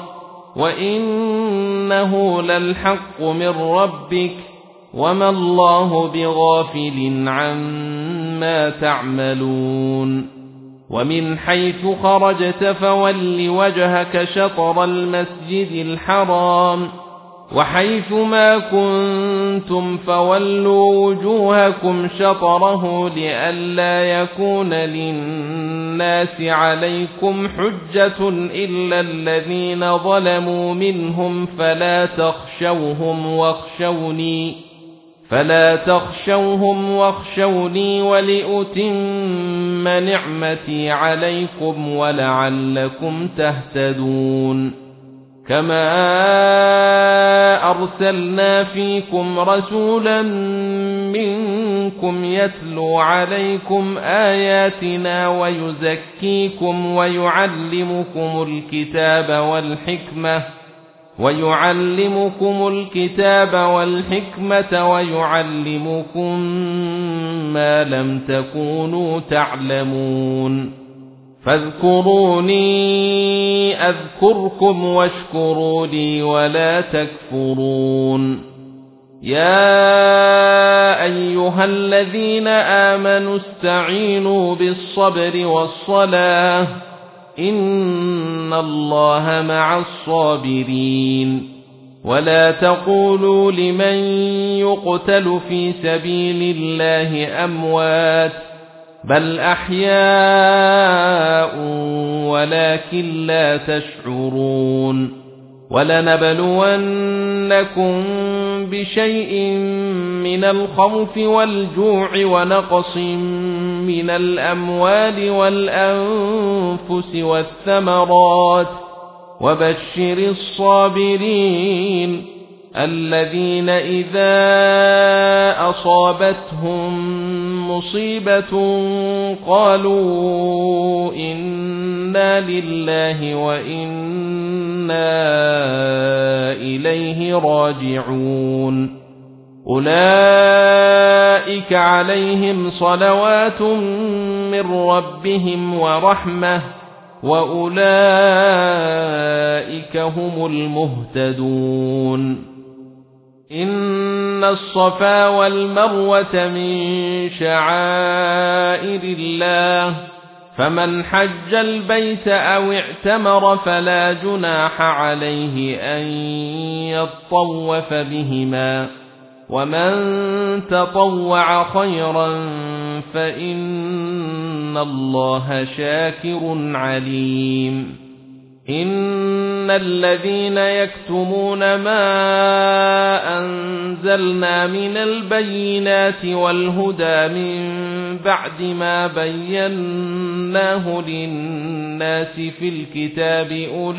وإنه للحق من ربك وما الله بغافل عما تعملون ومن حيث خرجت فول وجهك شطر المسجد الحرام وحيث ما كنتم فولوا وجوهكم شطره لئلا يكون للناس عليكم حجة إلا الذين ظلموا منهم فلا تخشوهم واخشوني ولأتم نعمتي عليكم ولعلكم تهتدون كما أرسلنا فيكم رسولا منكم منكم يتلو عليكم آياتنا ويزكيكم ويعلمكم الكتاب والحكمة ويعلمكم ما لم تكونوا تعلمون فاذكروني أذكركم واشكروا لي ولا تكفرون يا أيها الذين آمنوا استعينوا بالصبر والصلاة إن الله مع الصابرين ولا تقولوا لمن يقتل في سبيل الله أموات بل أحياء ولكن لا تشعرون ولنبلونكم بشيء من الخوف والجوع ونقص من الأموال والأنفس والثمرات وبشر الصابرين الذين إذا أصابتهم مصيبة قالوا إنا لله وإنا إليه راجعون أولئك عليهم صلوات من ربهم ورحمة وأولئك هم المهتدون إن الصفا والمروة من شعائر الله فمن حج البيت أو اعتمر فلا جناح عليه أن يطوف بهما ومن تطوع خيرا فإن الله شاكر عليم إن الذين يكتمون ما أنزلنا من البينات والهدى من بعد ما بيناه للناس في الكتاب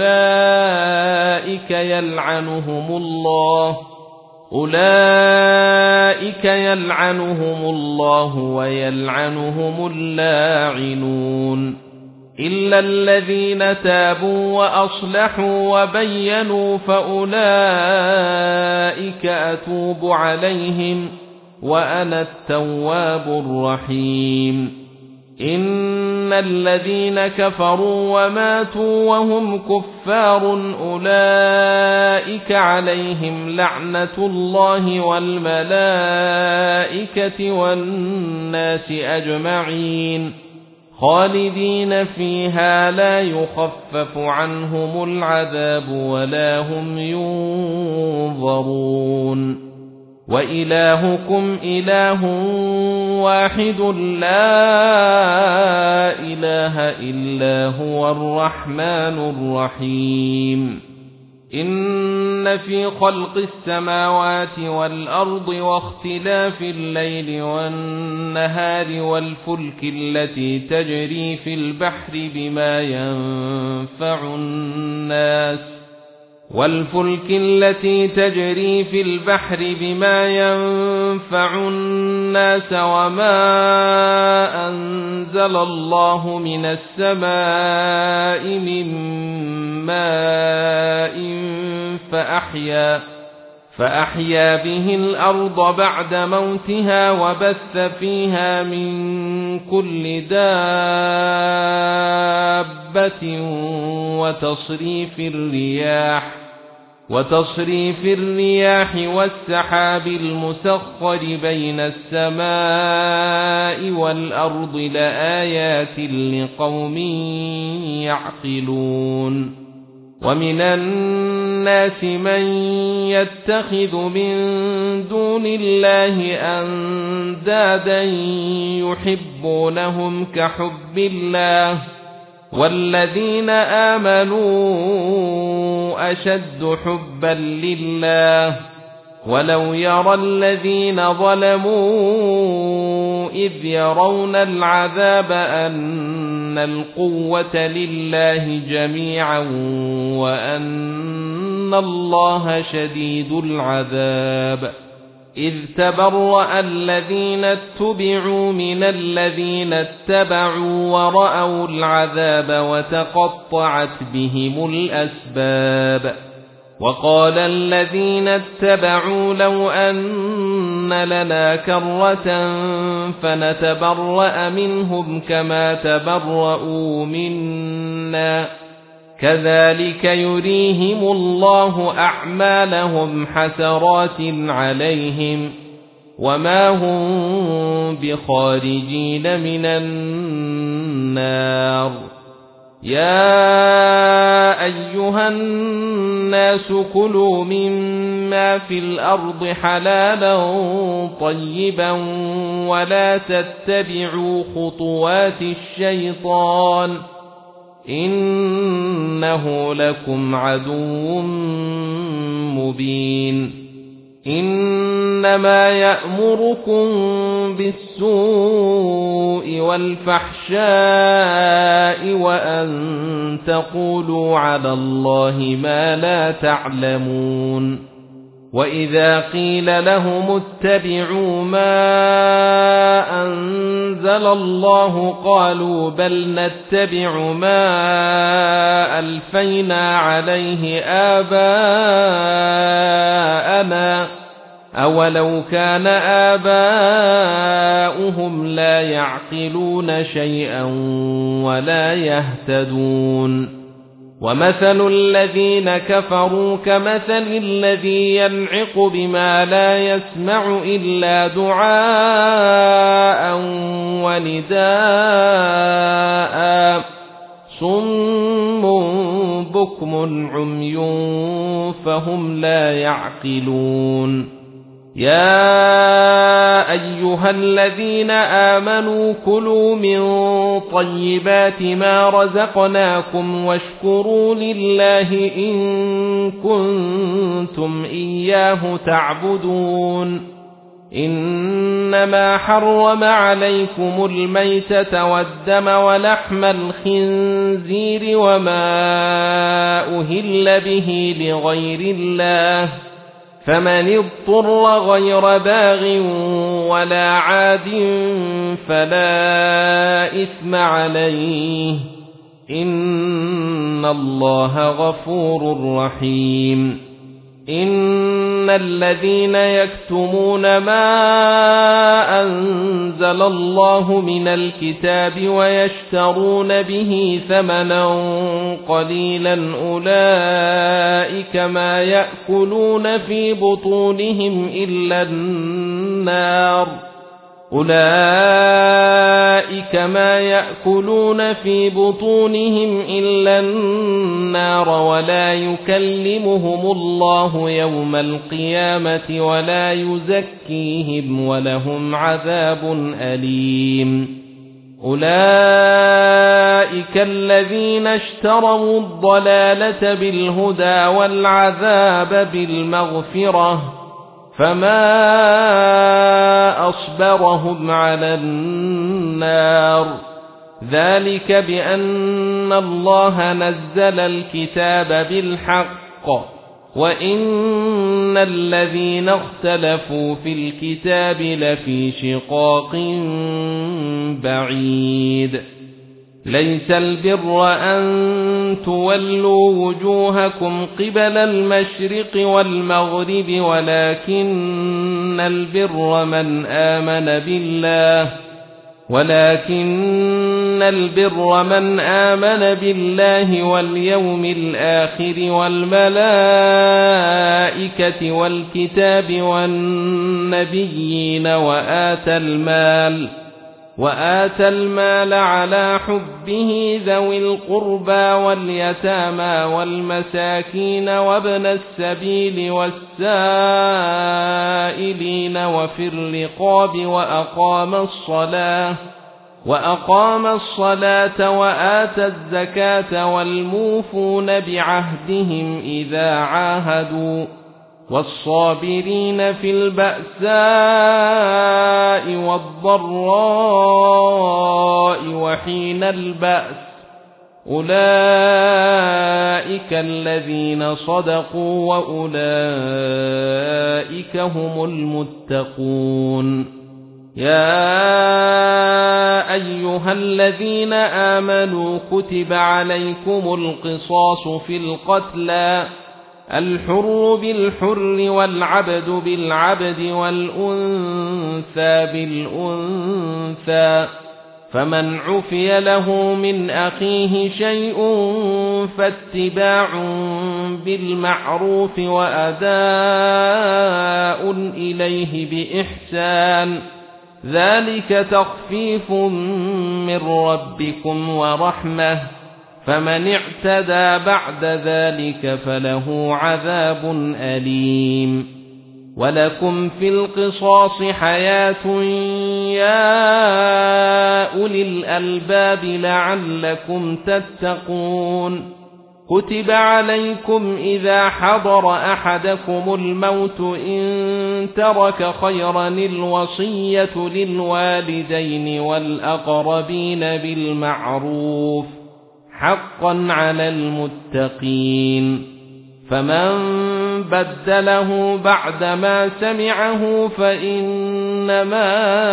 أولئك يلعنهم الله ويلعنهم اللاعنون إلا الذين تابوا وأصلحوا وبينوا فأولئك أتوب عليهم وأنا التواب الرحيم إن الذين كفروا وماتوا وهم كفار أولئك عليهم لعنة الله والملائكة والناس أجمعين خالدين فيها لا يخفف عنهم العذاب ولا هم ينظرون وإلهكم إله واحد لا إله إلا هو الرحمن الرحيم إن في خلق السماوات والأرض واختلاف الليل والنهار والفلك التي تجري في البحر بما ينفع الناس وما أنزل الله من السماء من ماء فأحيا به الأرض بعد موتها وبث فيها من كل دابة وتصريف الرياح والسحاب المسخر بين السماء والأرض لآيات لقوم يعقلون ومن الناس من يتخذ من دون الله أندادا يحبونهم كحب الله والذين آمنوا أشد حبا لله ولو يرى الذين ظلموا إذ يرون العذاب أن القوة لله جميعا وأن الله شديد العذاب إذ تبرأ الذين اتبعوا من الذين اتبعوا ورأوا العذاب وتقطعت بهم الأسباب وقال الذين اتبعوا لو أن لنا كرة فنتبرأ منهم كما تبرؤوا منا كذلك يريهم الله أعمالهم حسرات عليهم وما هم بخارجين من النار يا أيها الناس كلوا مما في الأرض حلالا طيبا ولا تتبعوا خطوات الشيطان إنه لكم عدو مبين إنما يأمركم بالسوء والفحشاء وأن تقولوا على الله ما لا تعلمون وإذا قيل لهم اتبعوا ما أنزل الله قالوا بل نتبع ما ألفينا عليه آباءنا أولو كان آباؤهم لا يعقلون شيئا ولا يهتدون ومثل الذين كفروا كمثل الذي ينعق بما لا يسمع إلا دعاء ونداء صم بكم عمي فهم لا يعقلون يا أيها الذين آمنوا كلوا من طيبات ما رزقناكم واشكروا لله إن كنتم إياه تعبدون إنما حرم عليكم الميتة والدم ولحم الخنزير وما أهل به لغير الله فمن اضطر غير باغ ولا عاد فلا إثم عليه إن الله غفور رحيم إن الذين يكتمون ما أنزل الله من الكتاب ويشترون به ثمنا قليلا أولئك ما يأكلون في بطونهم إلا النار ولا يكلمهم الله يوم القيامة ولا يزكيهم ولهم عذاب أليم أولئك الذين اشتروا الضلالة بالهدى والعذاب بالمغفرة فما أصبرهم على النار ذلك بأن الله نزل الكتاب بالحق وإن الذين اختلفوا في الكتاب لفي شقاق بعيد ليس البر أن تولوا وجوهكم قبل المشرق والمغرب ولكن البر من آمن بالله واليوم الآخر والملائكة والكتاب والنبيين وآتى المال على حبه ذوي القربى واليتامى والمساكين وابن السبيل والسائلين وفي الرقاب وأقام الصلاة وآتى الزكاة والموفون بعهدهم إذا عاهدوا والصابرين في البأساء والضراء وحين البأس أولئك الذين صدقوا وأولئك هم المتقون. يا أيها الذين آمنوا كتب عليكم القصاص في القتلى الحر بالحر والعبد بالعبد والأنثى بالأنثى فمن عفي له من أخيه شيء فاتباع بالمعروف وأداء إليه بإحسان ذلك تخفيف من ربكم ورحمة فمن اعتدى بعد ذلك فله عذاب أليم. ولكم في القصاص حياة يا أولي الألباب لعلكم تتقون. كتب عليكم إذا حضر أحدكم الموت إن ترك خيرا الوصية للوالدين والأقربين بالمعروف حقا على المتقين. فمن بدله بعدما سمعه فإنما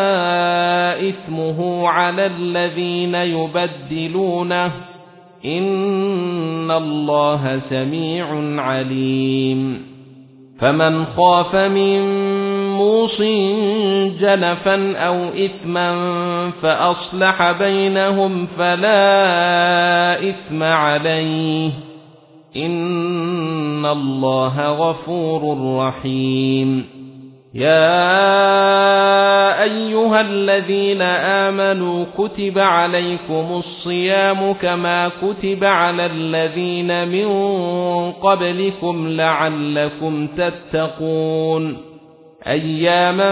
إثمه على الذين يبدلونه إن الله سميع عليم. فمن خاف من موص جنفا أو إثما فأصلح بينهم فلا إثم عليه إن الله غفور رحيم. يا أيها الذين آمنوا كتب عليكم الصيام كما كتب على الذين من قبلكم لعلكم تتقون أياما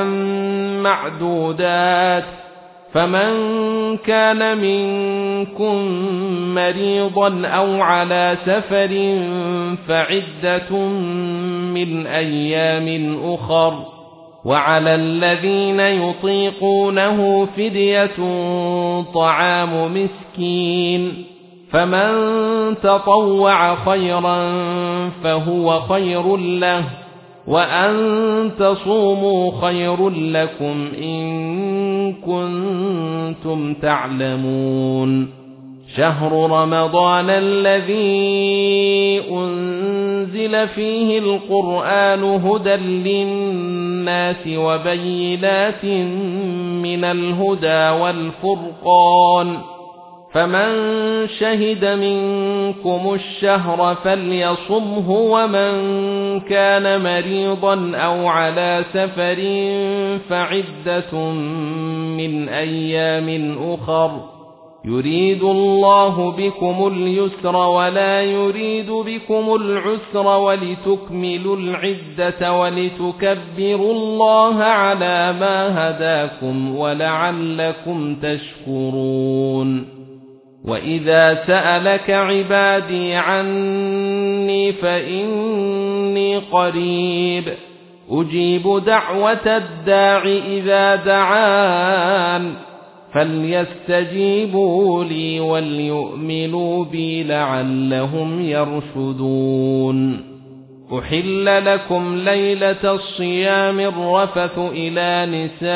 معدودات فمن كان منكم مريضا أو على سفر فعدة من أيام أخر وعلى الذين يطيقونه فدية طعام مسكين فمن تطوع خيرا فهو خير له وأن تصوموا خير لكم إن كنتم تعلمون. شهر رمضان الذي أنزل فيه القرآن هدى للناس وبينات من الهدى والفرقان فمن شهد منكم الشهر فليصمه ومن كان مريضا أو على سفر فعدة من أيام أخر يريد الله بكم اليسر ولا يريد بكم العسر ولتكملوا العدة ولتكبروا الله على ما هداكم ولعلكم تشكرون. وإذا سألك عبادي عني فإني قريب أجيب دعوة الداع إذا دعان فليستجيبوا لي وليؤمنوا بي لعلهم يرشدون. أحل لكم ليلة الصيام الرفث إلى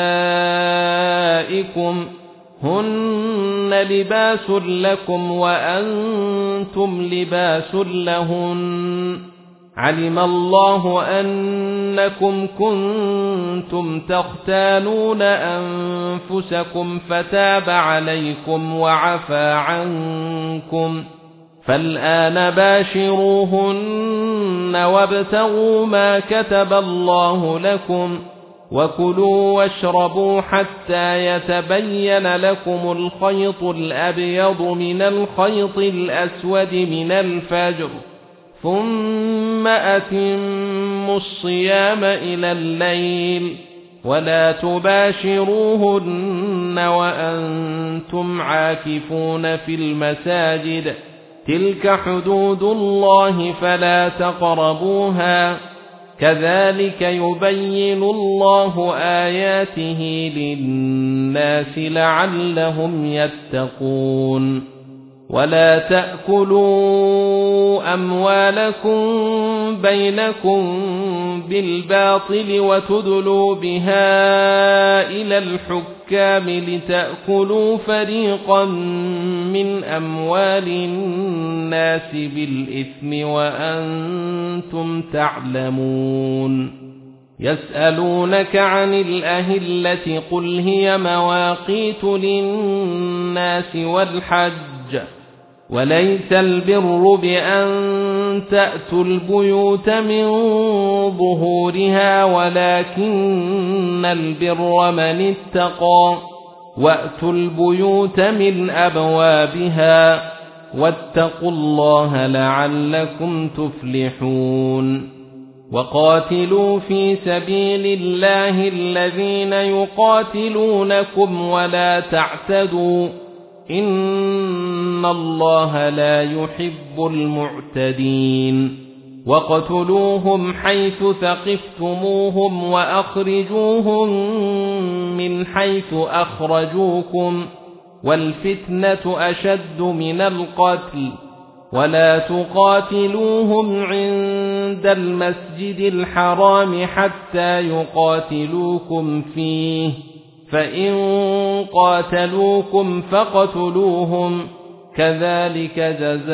نسائكم هن لباس لكم وأنتم لباس لهن علم الله أنكم كنتم تختانون أنفسكم فتاب عليكم وعفى عنكم فالآن باشروهن وابتغوا ما كتب الله لكم وكلوا واشربوا حتى يتبين لكم الخيط الأبيض من الخيط الأسود من الفجر ثم أتموا الصيام إلى الليل ولا تباشروهن وأنتم عاكفون في المساجد تلك حدود الله فلا تقربوها كذلك يبين الله آياته للناس لعلهم يتقون. ولا تأكلوا أموالكم بينكم بالباطل وتدلوا بها إلى الحكام لتأكلوا فريقا من أموال الناس بالإثم وأنتم تعلمون. يسألونك عن الأهلة قل هي مواقيت للناس والحج وليس البر بأن تأتوا البيوت من ظهورها ولكن البر من اتقى وأتوا البيوت من أبوابها واتقوا الله لعلكم تفلحون. وقاتلوا في سبيل الله الذين يقاتلونكم ولا تعتدوا إن الله لا يحب المعتدين. وقتلوهم حيث ثقفتموهم وأخرجوهم من حيث أخرجوكم والفتنة أشد من القتل ولا تقاتلوهم عند المسجد الحرام حتى يقاتلوكم فيه فإن قاتلوكم فاقتلوهم كذلك جزاء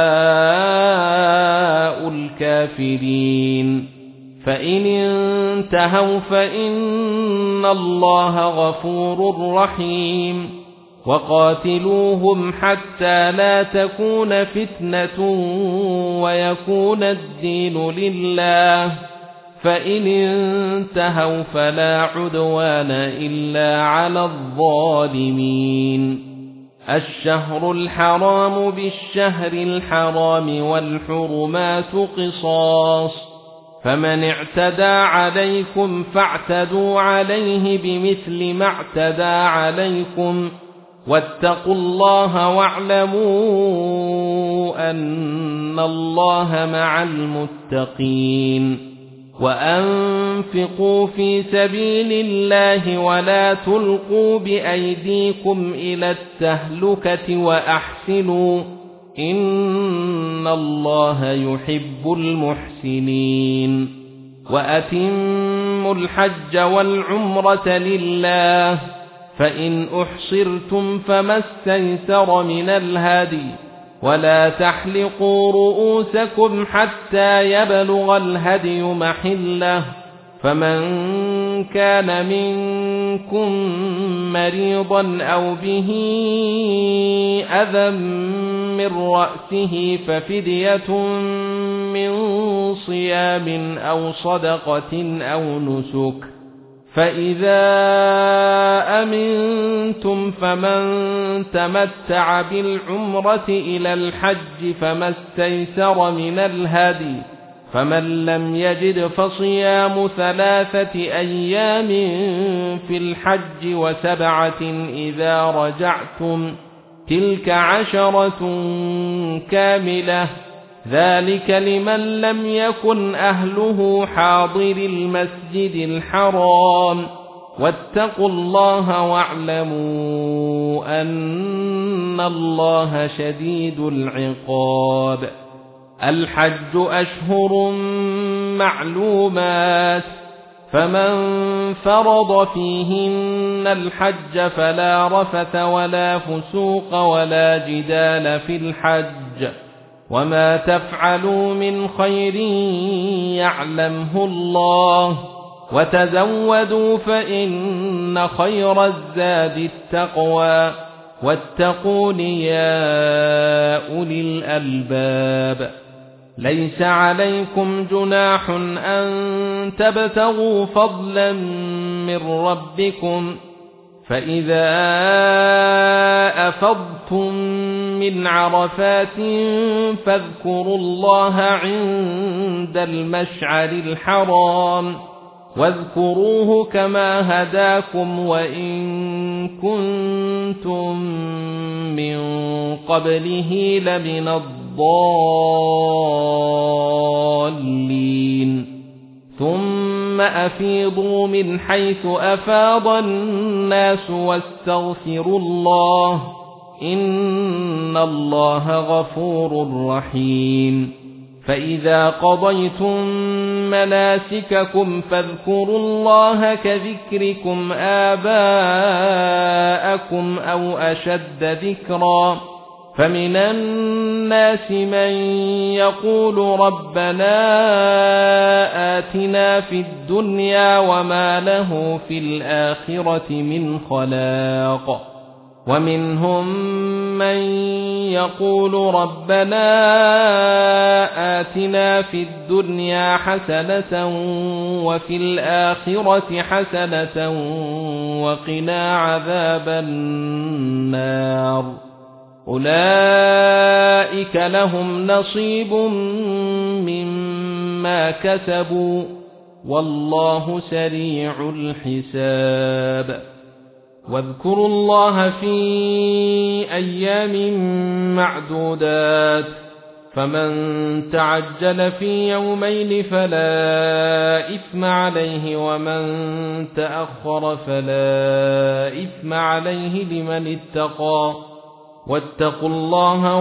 الكافرين. فإن انتهوا فإن الله غفور رحيم. وقاتلوهم حتى لا تكون فتنة ويكون الدين لله فإن انتهوا فلا عدوان إلا على الظالمين. الشهر الحرام بالشهر الحرام والحرمات قصاص فمن اعتدى عليكم فاعتدوا عليه بمثل ما اعتدى عليكم واتقوا الله واعلموا أن الله مع المتقين. وأنفقوا في سبيل الله ولا تلقوا بأيديكم إلى التهلكة وأحسنوا إن الله يحب المحسنين. وأتموا الحج والعمرة لله فإن أحصرتم فما استيسر من الهدي ولا تحلقوا رؤوسكم حتى يبلغ الهدي محله فمن كان منكم مريضا أو به أذى من رأسه ففدية من صيام أو صدقة أو نسك فإذا أمنتم فمن تمتع بالعمرة إلى الحج فما استيسر من الهدي فمن لم يجد فصيام 3 أيام في الحج و7 إذا رجعتم تلك 10 كاملة ذلك لمن لم يكن أهله حاضر المسجد الحرام واتقوا الله واعلموا أن الله شديد العقاب. الحج أشهر معلومات فمن فرض فيهن الحج فلا رفث ولا فسوق ولا جدال في الحج وما تفعلوا من خير يعلمه الله وتزودوا فإن خير الزاد التقوى واتقون يا أولي الألباب. ليس عليكم جناح أن تبتغوا فضلا من ربكم فإذا أفضتم من عرفات فاذكروا الله عند المشعر الحرام واذكروه كما هداكم وإن كنتم من قبله لمن الضالين. ثم أفيضوا من حيث أفاض الناس واستغفروا الله إن الله غفور رحيم فإذا قضيتم مناسككم فاذكروا الله كذكركم آباءكم أو أشد ذكرا فمن الناس من يقول ربنا آتنا في الدنيا وما له في الآخرة من خلاق ومنهم من يقول ربنا آتنا في الدنيا حسنة وفي الآخرة حسنة وقنا عذاب النار أولئك لهم نصيب مما كسبوا والله سريع الحساب واذكروا الله في أيام معدودات فمن تعجل في يومين فلا إثم عليه ومن تأخر فلا إثم عليه لمن اتقى واتقوا الله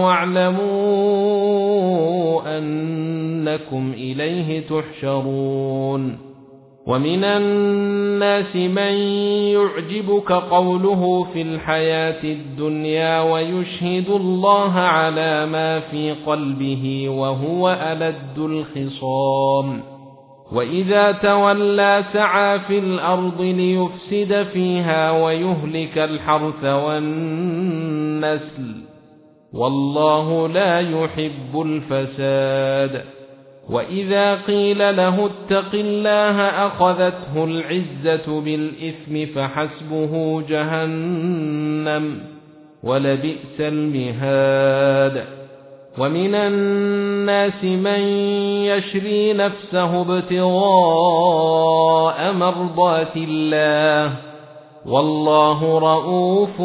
واعلموا أنكم إليه تحشرون ومن الناس من يعجبك قوله في الحياة الدنيا ويشهد الله على ما في قلبه وهو ألد الخصام وإذا تولى سعى في الأرض ليفسد فيها ويهلك الحرث والنسل والله لا يحب الفساد وإذا قيل له اتق الله أخذته العزة بالإثم فحسبه جهنم ولبئس المهاد ومن الناس من يشري نفسه ابتغاء مرضات الله والله رؤوف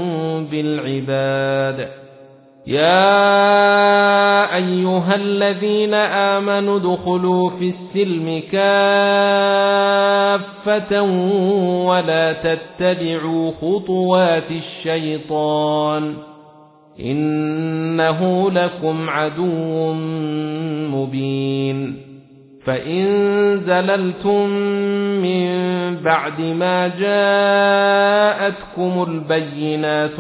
بالعباد يا أيها الذين آمنوا ادخلوا في السلم كافة ولا تتبعوا خطوات الشيطان إنه لكم عدو مبين فإن زللتم من بعد ما جاءتكم البينات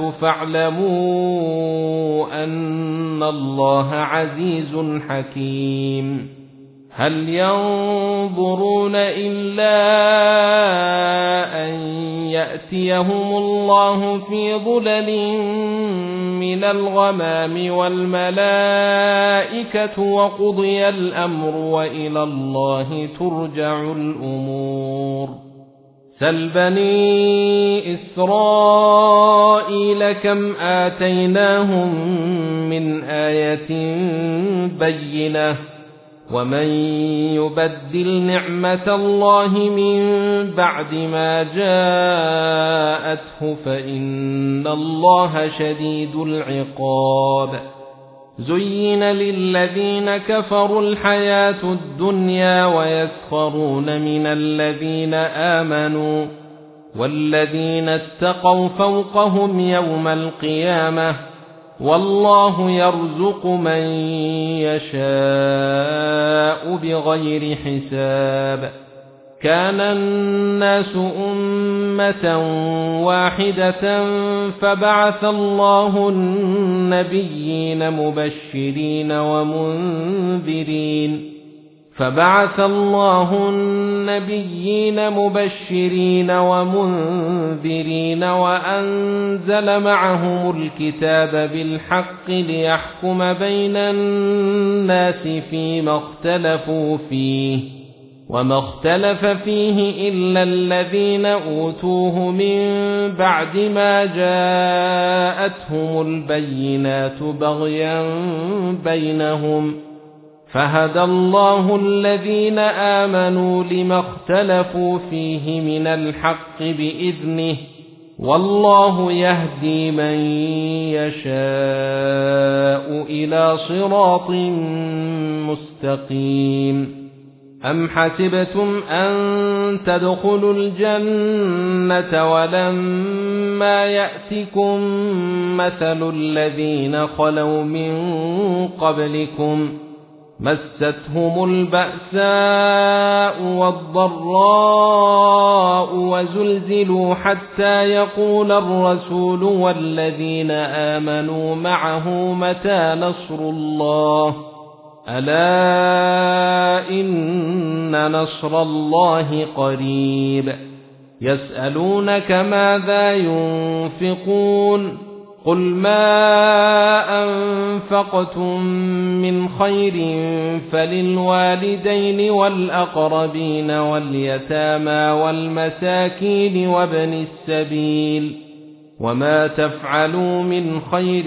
فاعلموا أن الله عزيز حكيم هل ينظرون إلا أن يأتيهم الله في ظلل من الغمام والملائكة وقضي الأمر وإلى الله ترجع الأمور سل بني إسرائيل كم آتيناهم من آية بينة ومن يبدل نعمة الله من بعد ما جاءته فإن الله شديد العقاب زين للذين كفروا الحياة الدنيا ويسخرون من الذين آمنوا والذين اتقوا فوقهم يوم القيامة والله يرزق من يشاء بغير حساب كان الناس أمة واحدة فبعث الله النبيين مبشرين ومنذرين وأنزل معهم الكتاب بالحق ليحكم بين الناس فيما اختلفوا فيه وما اختلف فيه إلا الذين أوتوه من بعد ما جاءتهم البينات بغيا بينهم فهدى الله الذين آمنوا لما اختلفوا فيه من الحق بإذنه والله يهدي من يشاء إلى صراط مستقيم أم حسبتم أن تدخلوا الجنة ولما يأتكم مثل الذين خلوا من قبلكم مستهم البأساء والضراء وزلزلوا حتى يقول الرسول والذين آمنوا معه متى نصر الله ألا إن نصر الله قريب يسألونك ماذا ينفقون قل ما أنفقتم من خير فللوالدين والأقربين واليتامى والمساكين وابن السبيل وما تفعلوا من خير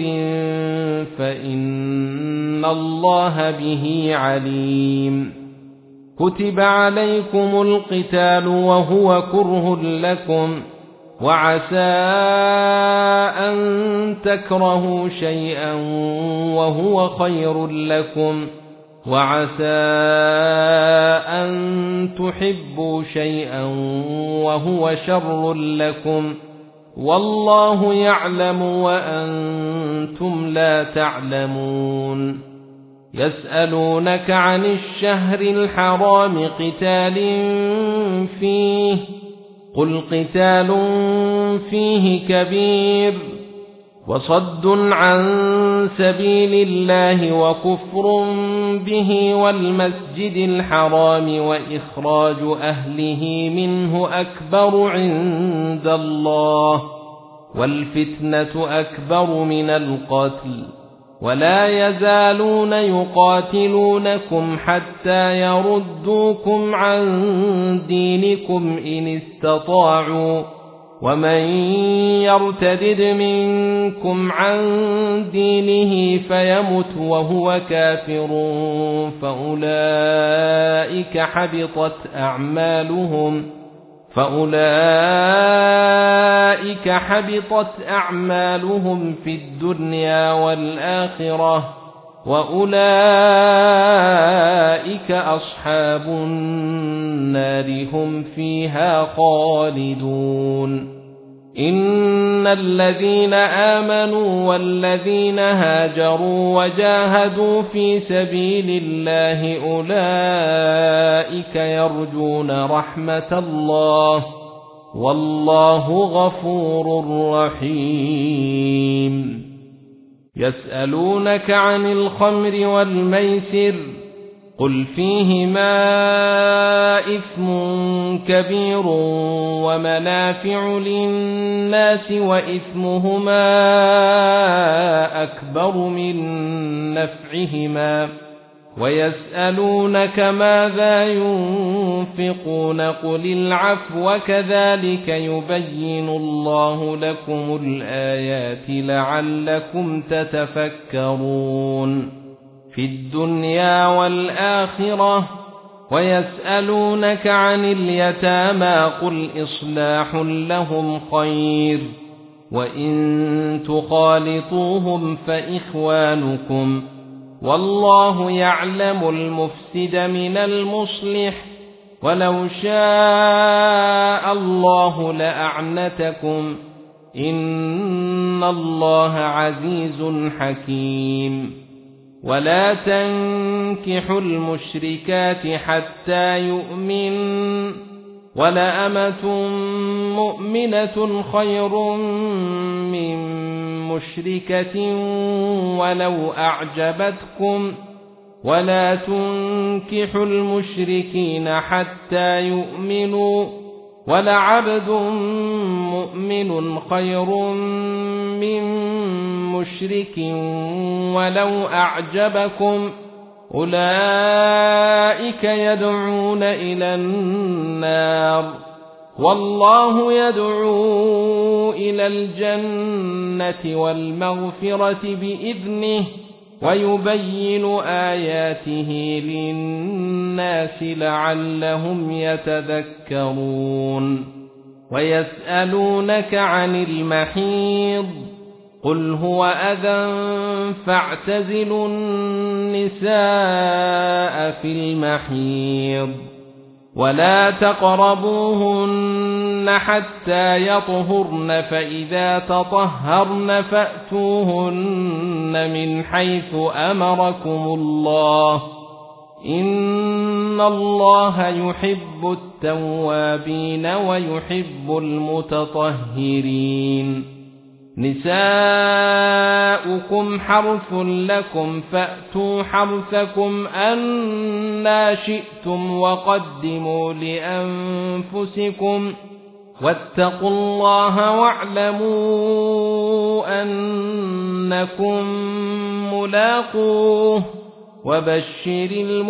فإن الله به عليم كتب عليكم القتال وهو كره لكم وعسى أن تكرهوا شيئا وهو خير لكم وعسى أن تحبوا شيئا وهو شر لكم والله يعلم وأنتم لا تعلمون يسألونك عن الشهر الحرام قتال فيه قل قتال فيه كبير وصد عن سبيل الله وكفر به والمسجد الحرام وإخراج أهله منه أكبر عند الله والفتنة أكبر من القتل ولا يزالون يقاتلونكم حتى يردوكم عن دينكم إن استطاعوا ومن يرتدد منكم عن دينه فيمت وهو كافر فأولئك حبطت أعمالهم في الدنيا والآخرة وأولئك أصحاب النار هم فيها خالدون إن الذين آمنوا والذين هاجروا وجاهدوا في سبيل الله أولئك يرجون رحمة الله والله غفور رحيم يسألونك عن الخمر والميسر قل فيهما إثم كبير ومنافع للناس وإثمهما أكبر من نفعهما ويسألونك ماذا ينفقون قل العفو كذلك يبين الله لكم الآيات لعلكم تتفكرون في الدنيا والآخرة ويسألونك عن اليتامى قل إصلاح لهم خير وإن تخالطوهم فإخوانكم والله يعلم المفسد من المصلح ولو شاء الله لأعنتكم إن الله عزيز حكيم ولا تنكحوا المشركات حتى يؤمن ولأمة مؤمنة خير من مشركة ولو أعجبتكم ولا تنكحوا المشركين حتى يؤمنوا ولعبد مؤمن خير من مشرك ولو أعجبكم أولئك يدعون إلى النار والله يدعو إلى الجنة والمغفرة بإذنه ويبين آياته للناس لعلهم يتذكرون ويسألونك عن المحيض قل هو أذى فاعتزلوا النساء في المحيض ولا تقربوهن حتى يطهرن فإذا تطهرن فأتوهن من حيث أمركم الله إن الله يحب التوابين ويحب المتطهرين نساؤكم حرث لكم فأتوا حرثكم أنى شئتم وقدموا لأنفسكم واتقوا الله واعلموا أنكم ملاقوه وبشر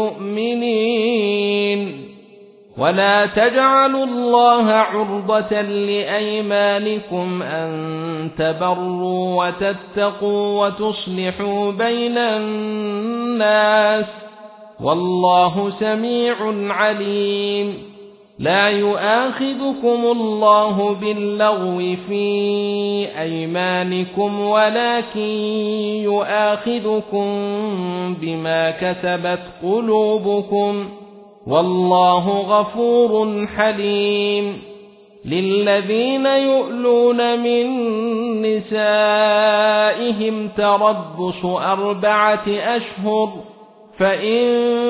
المؤمنين ولا تجعلوا الله عرضة لأيمانكم أن تبروا وتتقوا وتصلحوا بين الناس والله سميع عليم لا يؤاخذكم الله باللغو في أيمانكم ولكن يؤاخذكم بما كسبت قلوبكم والله غفور حليم للذين يؤلون من نسائهم تربص 4 أشهر فإن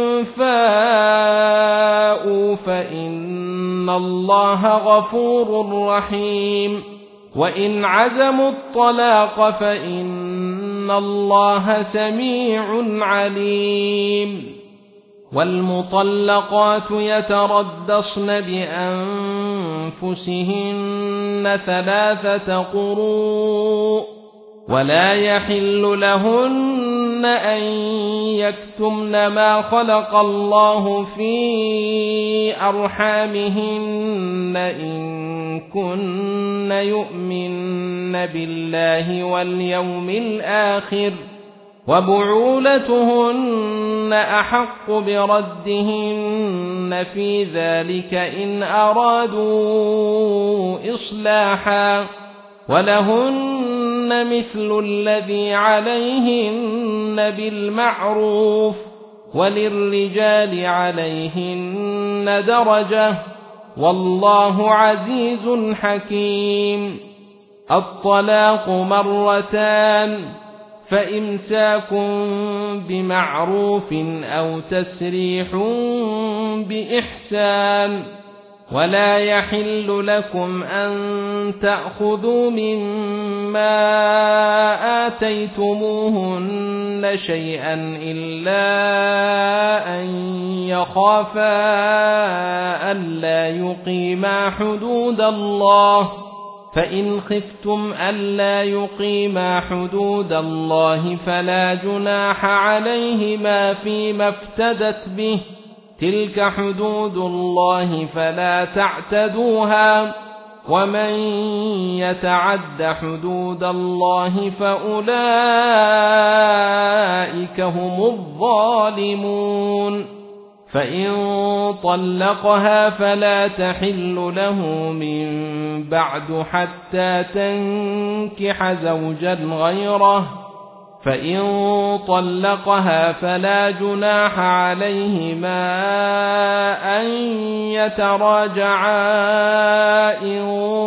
فاءوا فإن الله غفور رحيم وإن عزموا الطلاق فإن الله سميع عليم والمطلقات يتربصن بأنفسهن 3 قروء ولا يحل لهن أن يكتمن ما خلق الله في أرحامهن إن كن يؤمن بالله واليوم الآخر وبعولتهن أحق بردهن في ذلك إن أرادوا إصلاحا ولهن مثل الذي عليهن بالمعروف وللرجال عليهن درجة والله عزيز حكيم الطلاق 2 فإمساك بمعروف أو تسريح بإحسان ولا يحل لكم أن تأخذوا مما آتيتموهن شيئا إلا أن يخافا ألا يقيما حدود الله فإن خفتم ألا يقيما حدود الله فلا جناح عليهما فيما افتدت به تلك حدود الله فلا تعتدوها ومن يتعد حدود الله فأولئك هم الظالمون فإن طلقها فلا تحل له من بعد حتى تنكح زوجا غيره فإن طلقها فلا جناح عليهما أن يتراجعا إن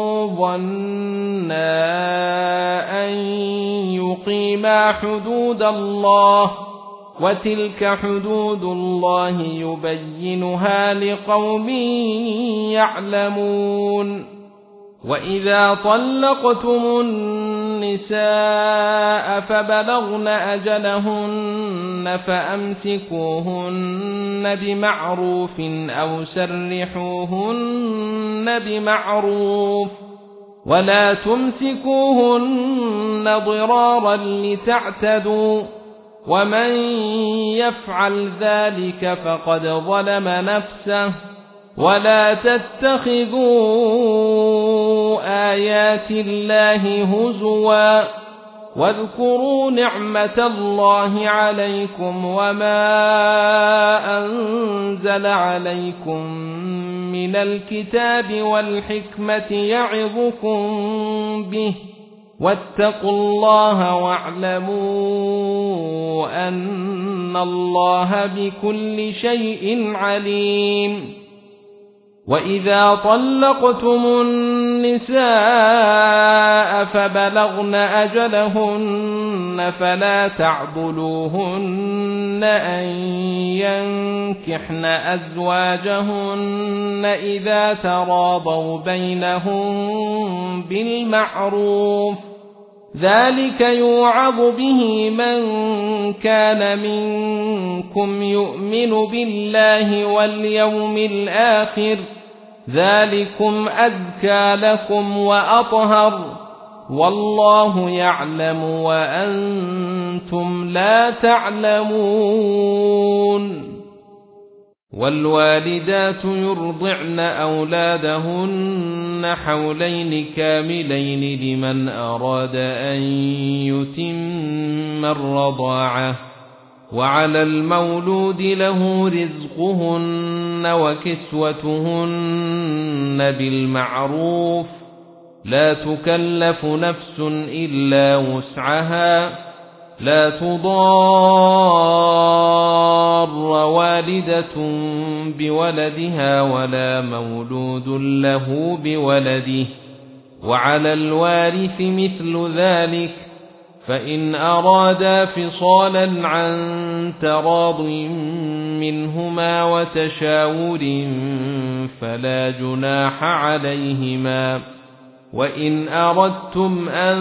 ظنا أن يقيما حدود الله وتلك حدود الله يبينها لقوم يعلمون وإذا طلقتم النساء فبلغن أجلهن فأمسكوهن بمعروف أو سرحوهن بمعروف ولا تمسكوهن ضرارا لتعتدوا ومن يفعل ذلك فقد ظلم نفسه ولا تتخذوا آيات الله هزوا واذكروا نعمة الله عليكم وما أنزل عليكم من الكتاب والحكمة يعظكم به واتقوا الله واعلموا أن الله بكل شيء عليم. وإذا طلقتم النساء فبلغن أجلهن فلا تعضلوهن أن ينكحن أزواجهن إذا تراضوا بينهم بالمعروف، ذلك يوعظ به من كان منكم يؤمن بالله واليوم الآخر، ذلكم أزكى لكم وأطهر، والله يعلم وأنتم لا تعلمون. والوالدات يرضعن أولادهن حولين كاملين لمن أراد أن يتم الرضاعة، وعلى المولود له رزقهن وكسوتهن بالمعروف، لا تكلف نفس إلا وسعها، لا تضار والدة بولدها ولا مولود له بولده، وعلى الوارث مثل ذلك، فإن أرادا فصالا عن تراض منهما وتشاور فلا جناح عليهما. وإن أردتم أن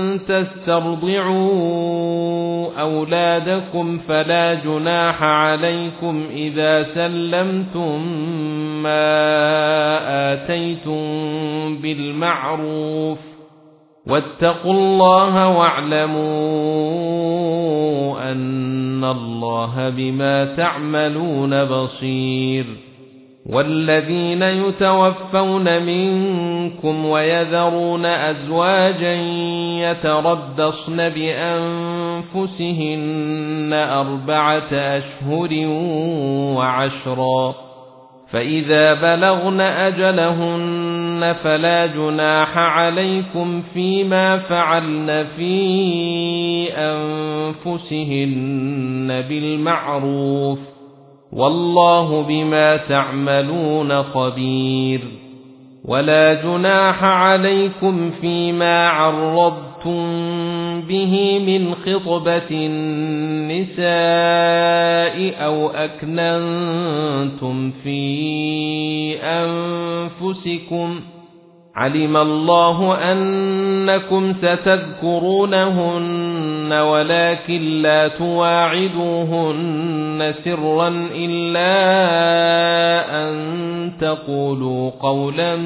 تسترضعوا أولادكم فلا جناح عليكم إذا سلمتم ما آتيتم بالمعروف، واتقوا الله واعلموا أن الله بما تعملون بصير. والذين يتوفون منكم ويذرون أزواجا يتربصن بأنفسهن 4 أشهر و10، فإذا بلغن أجلهن فلا جناح عليكم فيما فعلن في أنفسهن بالمعروف، والله بما تعملون خبير. ولا جناح عليكم فيما عرضتم به من خطبة النساء أو أكننتم في أنفسكم، علم الله أنكم ستذكرونهن ولكن لا تواعدوهن سرا إلا أن تقولوا قولا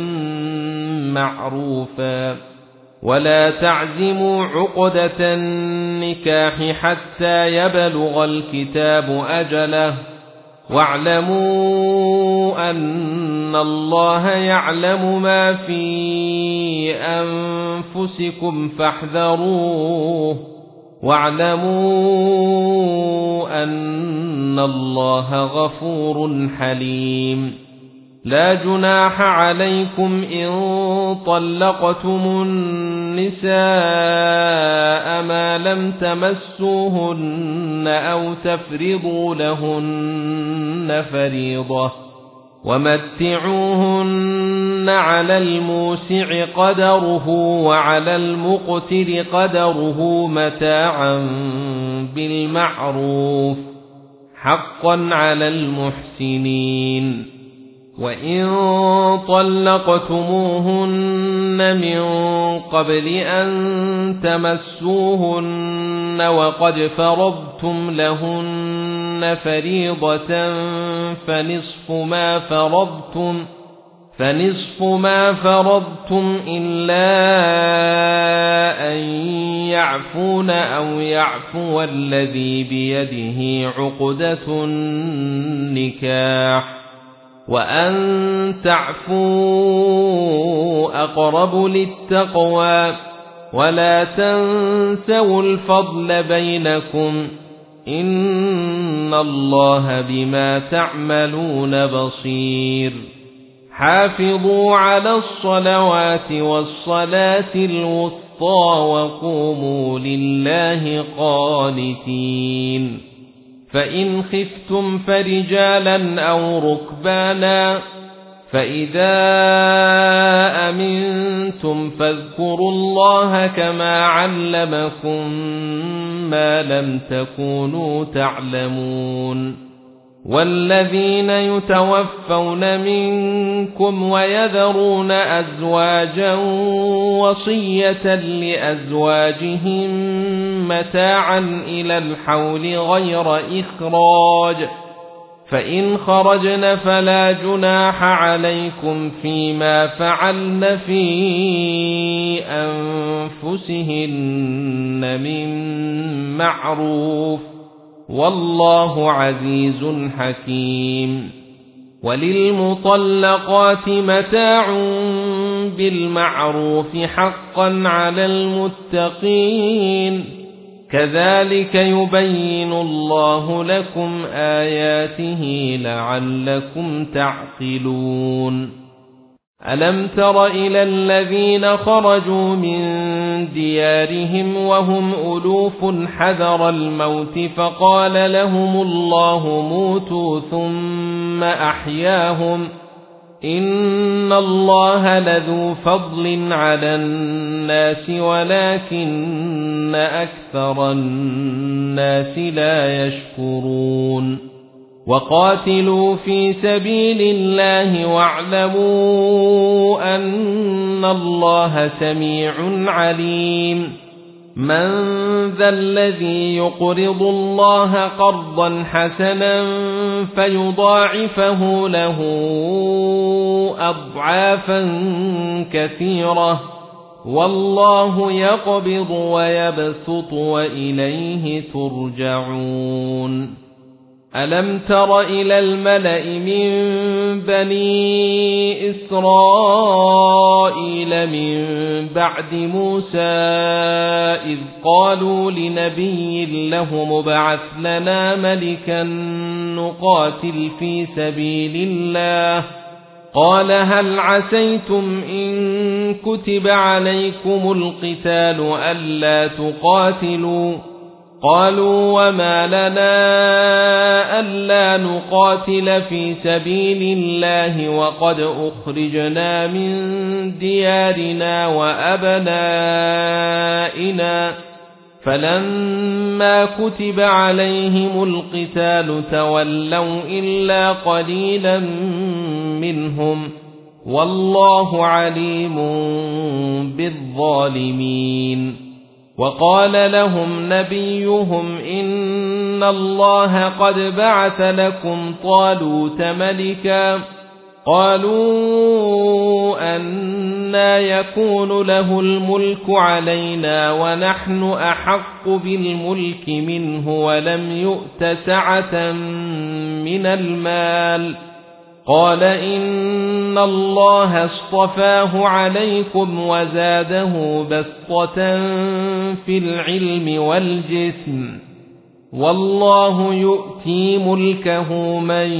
معروفا، ولا تعزموا عقدة النكاح حتى يبلغ الكتاب أجله، واعلموا أن الله يعلم ما في أنفسكم فاحذروه، واعلموا أن الله غفور حليم. لا جناح عليكم إن طلقتم النساء ما لم تمسوهن أو تفرضوا لهن فريضة، ومتعوهن على الموسع قدره وعلى المقتر قدره متاعا بالمعروف، حقا على المحسنين. وإن طلقتموهن من قبل أن تمسوهن وقد فرضتم لهن فريضة فنصف ما فرضتم إلا أن يعفون أو يعفو الذي بيده عقدة النكاح، وأن تعفوا أقرب للتقوى، ولا تنسوا الفضل بينكم، إن الله بما تعملون بصير. حافظوا على الصلوات والصلاة الوسطى الوسطى وقوموا لله قانتين فإن خفتم فرجالا أو ركبانا فإذا أمنتم فاذكروا الله كما علمكم ما لم تكونوا تعلمون والذين يتوفون منكم ويذرون أزواجا وصية لأزواجهم متاعا إلى الحول غير إخراج فإن خرجن فلا جناح عليكم فيما فعلن في أنفسهن من معروف والله عزيز حكيم وللمطلقات متاع بالمعروف حقا على المتقين كذلك يبين الله لكم آياته لعلكم تعقلون ألم تر إلى الذين خرجوا من ديارهم وهم ألوف حذر الموت فقال لهم الله موتوا ثم أحياهم إن الله لذو فضل على الناس ولكن أكثر الناس لا يشكرون وقاتلوا في سبيل الله واعلموا أن الله سميع عليم من ذا الذي يقرض الله قرضا حسنا فيضاعفه له أضعافا كثيرة والله يقبض ويبسط وإليه ترجعون ألم تر إلى الملأ من بني إسرائيل من بعد موسى إذ قالوا لنبي له مبعث لنا ملكا نقاتل في سبيل الله قال هل عسيتم إن كتب عليكم القتال ألا تقاتلوا قالوا وما لنا ألا نقاتل في سبيل الله وقد أخرجنا من ديارنا وأبنائنا فلما كتب عليهم القتال تولوا إلا قليلا منهم والله عليم بالظالمين وقال لهم نبيهم إن الله قد بعث لكم طالوت ملكا قالوا أنى يكون له الملك علينا ونحن أحق بالملك منه ولم يؤت سعة من المال قال إن الله اصطفاه عليكم وزاده بسطة في العلم والجسم والله يؤتي ملكه من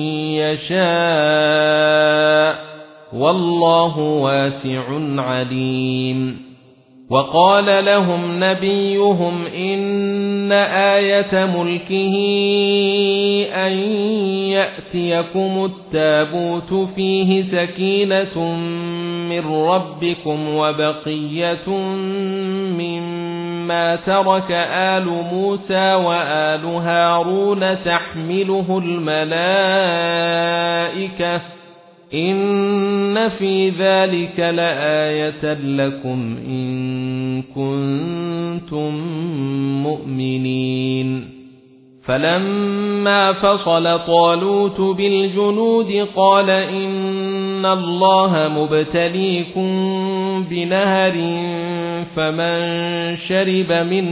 يشاء والله واسع عليم وقال لهم نبيهم إن آية ملكه أن يأتيكم التابوت فيه سكينة من ربكم وبقية مما ترك آل موسى وآل هارون تحمله الملائكة إن في ذلك لآية لكم إن كنتم مؤمنين فلما فصل طالوت بالجنود قال إن الله مبتليكم بنهر فمن شرب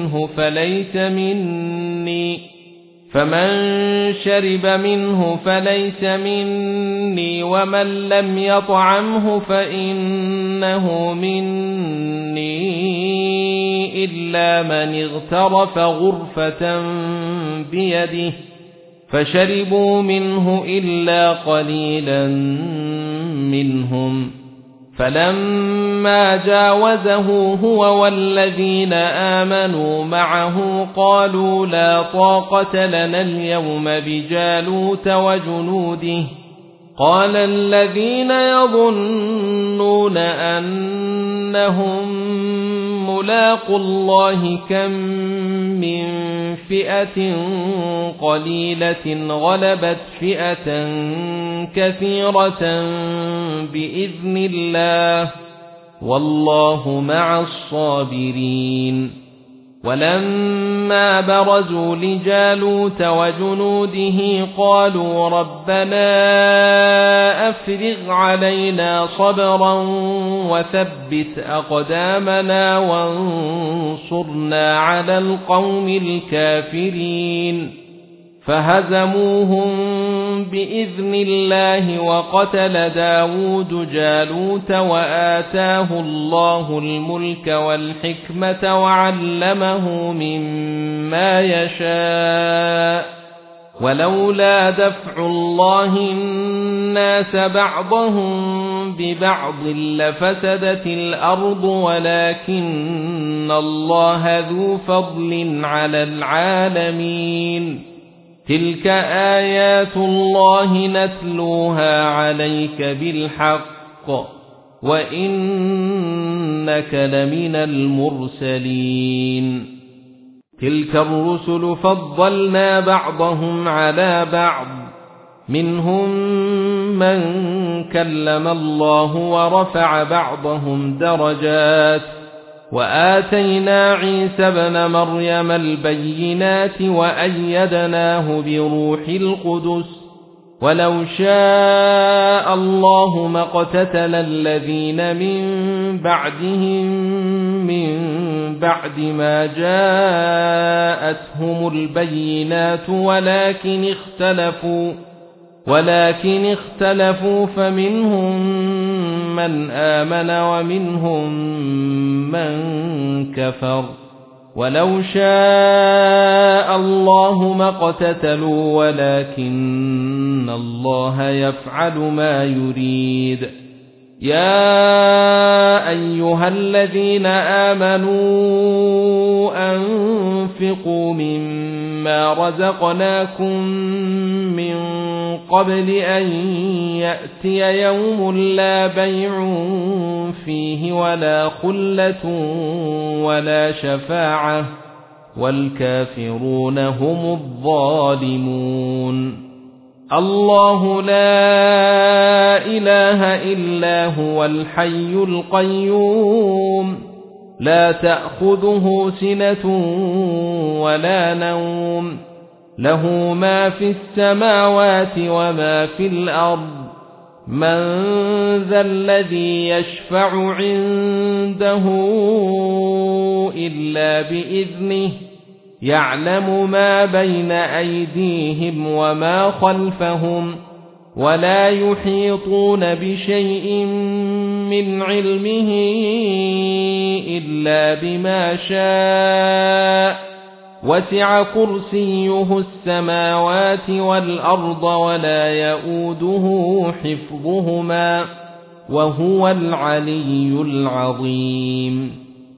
منه فليس مني ومن لم يطعمه فإنه مني إلا من اغترف غرفة بيده فشربوا منه إلا قليلا منهم فلما فلما جاوزه هو والذين آمنوا معه قالوا لا طاقة لنا اليوم بجالوت وجنوده قال الذين يظنون أنهم ملاقوا الله كم من فئة قليلة غلبت فئة كثيرة بإذن الله والله مع الصابرين ولما برزوا لجالوت وجنوده قالوا ربنا أفرغ علينا صبرا وثبت أقدامنا وانصرنا على القوم الكافرين فهزموهم بإذن الله وقتل داود جالوت وآتاه الله الملك والحكمة وعلمه مما يشاء ولولا دفع الله الناس بعضهم ببعض لفسدت الأرض ولكن الله ذو فضل على العالمين تلك آيات الله نتلوها عليك بالحق وإنك لمن المرسلين تلك الرسل فضلنا بعضهم على بعض منهم من كلم الله ورفع بعضهم درجات وآتينا عيسى ابن مريم البينات وأيدناه بروح القدس ولو شاء الله ما اقتتل الذين من بعدهم من بعد ما جاءتهم البينات ولكن اختلفوا فمنهم من آمن ومنهم من كفر ولو شاء الله ما اقتتلوا ولكن الله يفعل ما يريد يا أيها الذين آمنوا أنفقوا مما رزقناكم من قبل أن يأتي يوم لا بيع فيه ولا خلة ولا شفاعة والكافرون هم الظالمون الله لا إله إلا هو الحي القيوم لا تأخذه سنة ولا نوم له ما في السماوات وما في الأرض من ذا الذي يشفع عنده إلا بإذنه يعلم ما بين أيديهم وما خلفهم ولا يحيطون بشيء من علمه إلا بما شاء وسع كرسيه السماوات والأرض ولا يؤوده حفظهما وهو العلي العظيم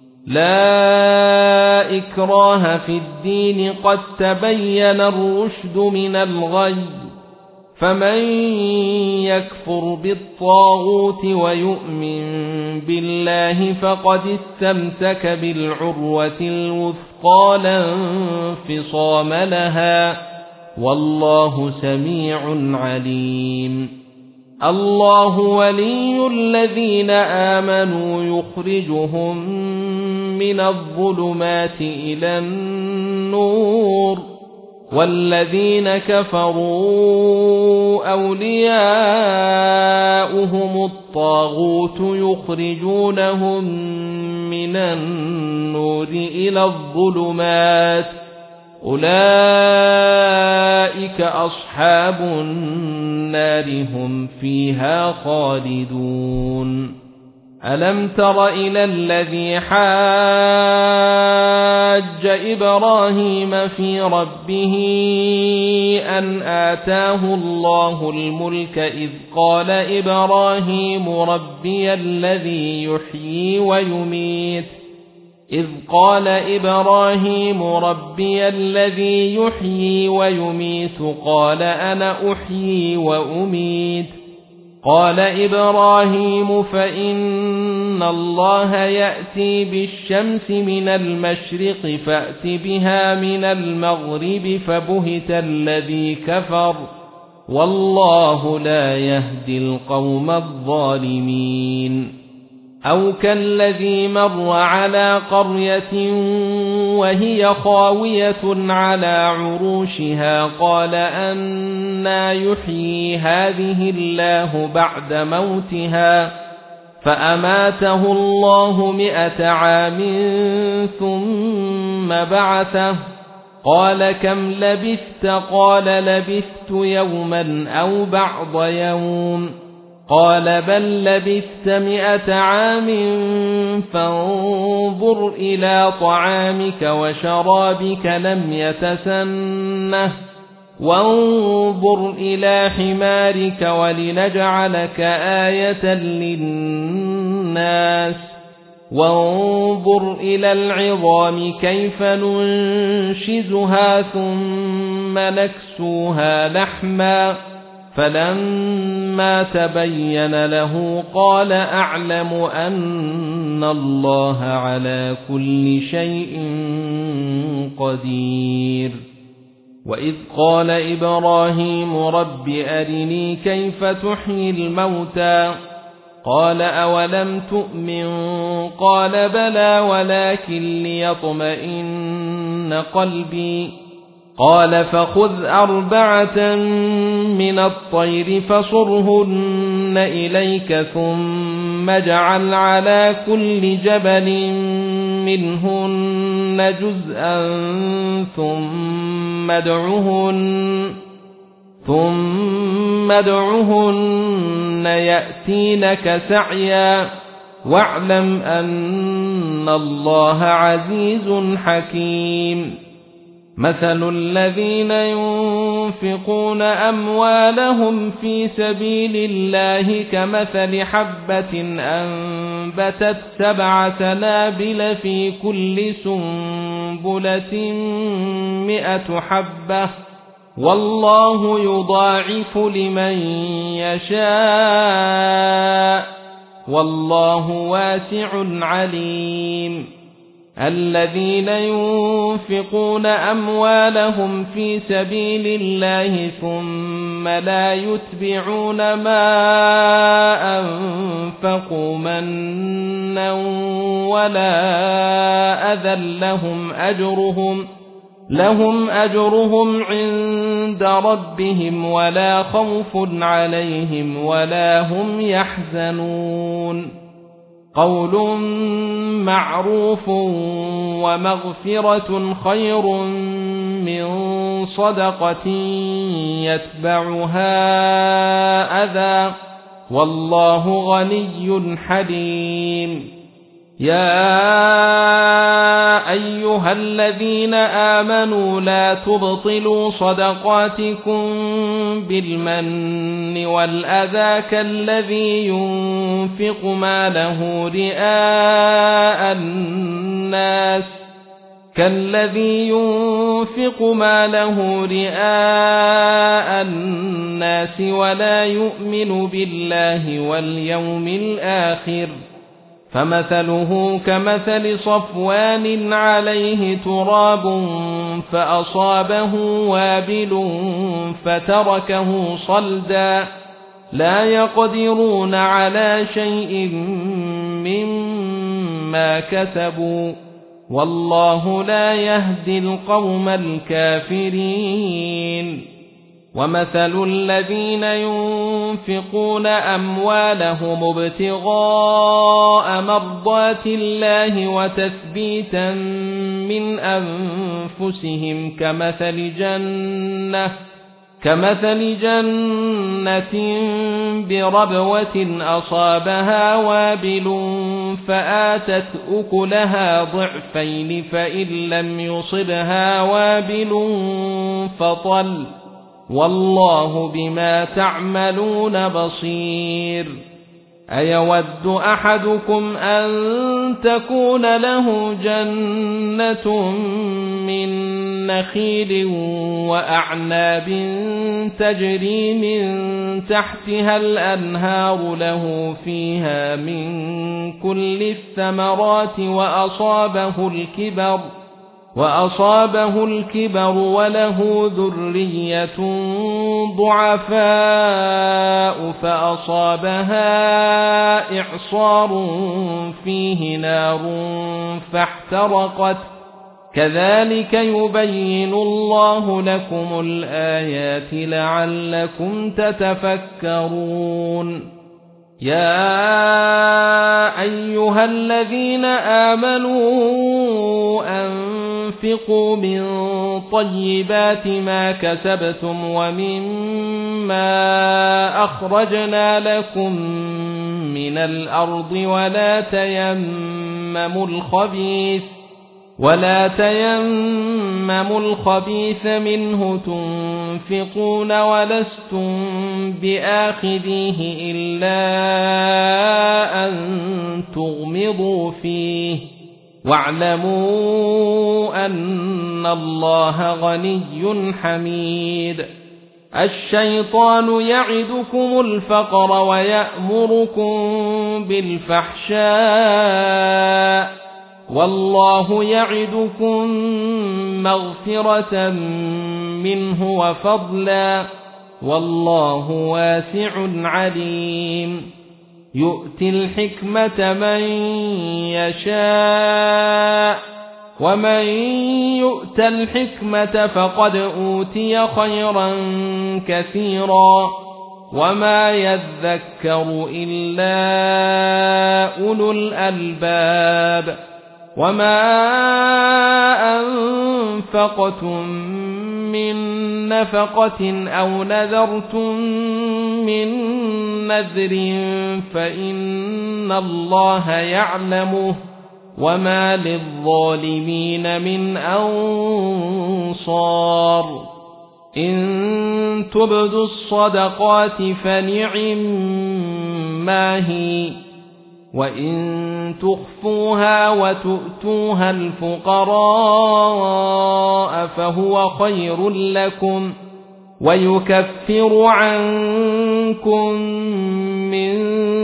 لا إكراه في الدين قد تبين الرشد من الغي فمن يكفر بالطاغوت ويؤمن بالله فقد استمسك بالعروة الوثقى لا انفصام لها والله سميع عليم الله ولي الذين آمنوا يخرجهم من الظلمات إلى النور والذين كفروا أولياؤهم الطاغوت يخرجونهم من النور إلى الظلمات أولئك أصحاب النار هم فيها خالدون ألم تر إلى الذي حاج إبراهيم في ربه أن آتاه الله الملك إذ قال إبراهيم ربي الذي يحيي ويميت قال أنا أحيي وأميت قال إبراهيم فإن الله يأتي بالشمس من المشرق فأت بها من المغرب فبهت الذي كفر والله لا يهدي القوم الظالمين أو كالذي مر على قرية وهي خاوية على عروشها قال أنى يحيي هذه الله بعد موتها فأماته الله 100 عام ثم بعثه قال كم لبثت قال لبثت يوما أو بعض يوم قال بل لبثت 100 عام فانظر إلى طعامك وشرابك لم يتسنه وانظر إلى حمارك ولنجعلك آية للناس وانظر إلى العظام كيف ننشزها ثم نكسوها لحما فلما تبين له قال أعلم أن الله على كل شيء قدير وإذ قال إبراهيم رب أرني كيف تحيي الموتى قال أولم تؤمن قال بلى ولكن ليطمئن قلبي قال فخذ 4 من الطير فصرهن إليك ثم اجعل على كل جبل منهن جزءا ثم ادعهن يأتينك سعيا واعلم أن الله عزيز حكيم مثل الذين ينفقون أموالهم في سبيل الله كمثل حبة أنبتت 7 سنابل في كل سنبلة 100 حبة والله يضاعف لمن يشاء والله واسع عليم الذين ينفقون أموالهم في سبيل الله ثم لا يتبعون ما أنفقوا منا ولا أذى لهم أجرهم عند ربهم ولا خوف عليهم ولا هم يحزنون قول معروف ومغفرة خير من صدقة يتبعها أذى والله غني حليم يا أيها الذين آمنوا لا تبطلوا صدقاتكم بالمن والأذى كالذي ينفق ماله رئاء الناس ولا يؤمن بالله واليوم الآخر فمثله كمثل صفوان عليه تراب فأصابه وابل فتركه صلدا لا يقدرون على شيء مما كسبوا والله لا يهدي القوم الكافرين ومثل الذين ينفقون أموالهم ابتغاء مرضات الله وتثبيتا من أنفسهم كمثل جنة بربوة أصابها وابل فآتت أكلها ضعفين فإن لم يصبها وابل فطل والله بما تعملون بصير أيود أحدكم أن تكون له جنة من نخيل وأعناب تجري من تحتها الأنهار له فيها من كل الثمرات وأصابه الكبر وله ذرية ضعفاء فأصابها إعصار فيه نار فاحترقت كذلك يبين الله لكم الآيات لعلكم تتفكرون يا أيها الذين آمنوا أنفقوا من طيبات ما كسبتم ومما أخرجنا لكم من الأرض ولا تيمموا الخبيث منه تنفقون ولستم بآخذيه إلا أن تغمضوا فيه واعلموا أن الله غني حميد الشيطان يعدكم الفقر ويأمركم بالفحشاء والله يعدكم مغفرة منه وفضلا والله واسع عليم يؤتي الحكمة من يشاء ومن يؤت الحكمة فقد أوتي خيرا كثيرا وما يذكر إلا أولو الألباب وما أنفقتم من نفقة أو نذرتم من نذر فإن الله يعلمه وما للظالمين من أنصار إن تبدوا الصدقات فنعما هي وإن تخفوها وتؤتوها الفقراء فهو خير لكم ويكفر عنكم من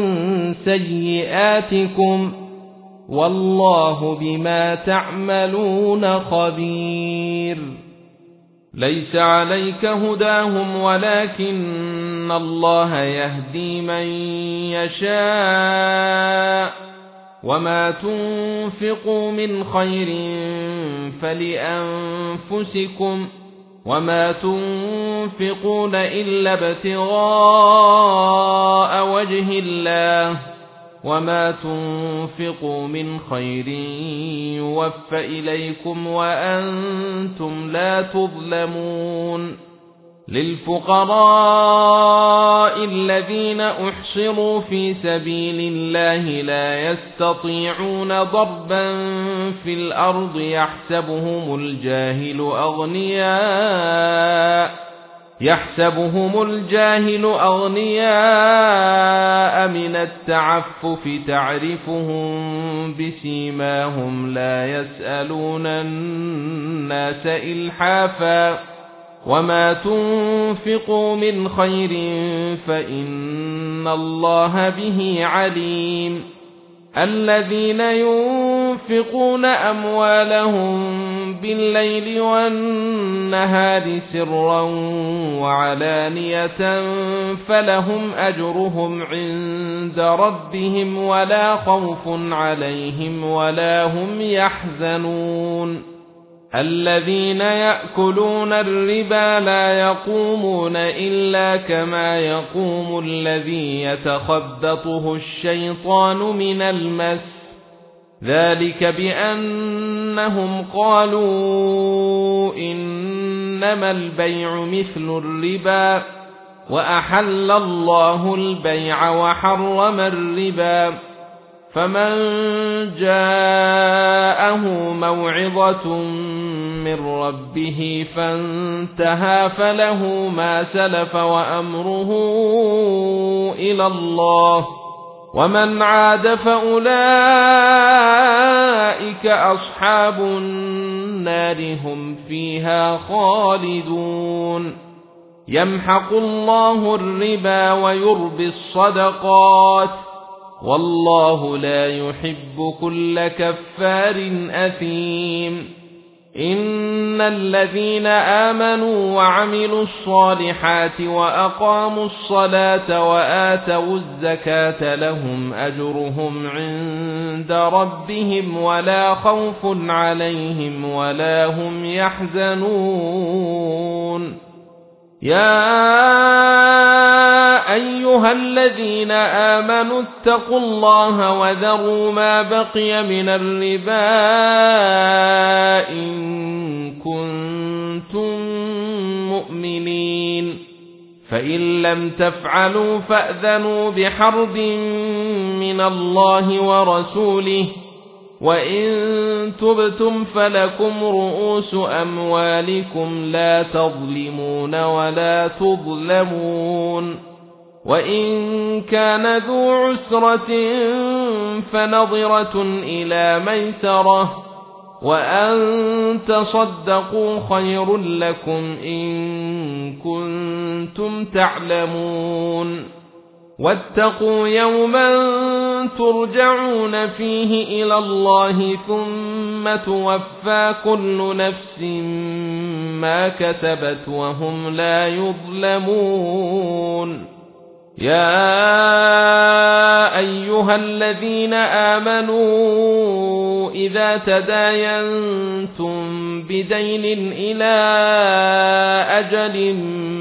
سيئاتكم والله بما تعملون خبير ليس عليك هداهم ولكن الله يهدي من يشاء وما تنفقوا من خير فلأنفسكم وما تنفقون إلا ابتغاء وجه الله وما تنفقوا من خير يوفى إليكم وأنتم لا تظلمون للفقراء الذين أحصروا في سبيل الله لا يستطيعون ضربا في الأرض يحسبهم الجاهل أغنياء من التعفف تعرفهم بسيماهم لا يسألون الناس إلحافا وما تنفقوا من خير فإن الله به عليم الذين ينفقون أموالهم بالليل والنهار سرا وعلانية فلهم أجرهم عند ربهم ولا خوف عليهم ولا هم يحزنون الذين يأكلون الربا لا يقومون إلا كما يقوم الذي يتخبطه الشيطان من المس ذلك بأنهم قالوا إن إنما البيع مثل الربا وأحل الله البيع وحرم الربا فمن جاءه موعظة من ربه فانتهى فله ما سلف وأمره إلى الله ومن عاد فأولئك أصحاب النار هم فيها خالدون يمحق الله الربا ويربي الصدقات والله لا يحب كل كفار أثيم إن الذين آمنوا وعملوا الصالحات وأقاموا الصلاة وآتوا الزكاة لهم أجرهم عند ربهم ولا خوف عليهم ولا هم يحزنون يا أيها الذين آمنوا اتقوا الله وذروا ما بقي من الربا إن كنتم مؤمنين فإن لم تفعلوا فأذنوا بحرب من الله ورسوله وإن تبتم فلكم رؤوس أموالكم لا تظلمون ولا تظلمون وإن كان ذو عسرة فنظرة إلى ميسرة وأن تصدقوا خير لكم إن كنتم تعلمون واتقوا يوما ترجعون فيه إلى الله ثم توفى كل نفس ما كسبت وهم لا يظلمون يا أيها الذين آمنوا إذا تداينتم بدين إلى أجل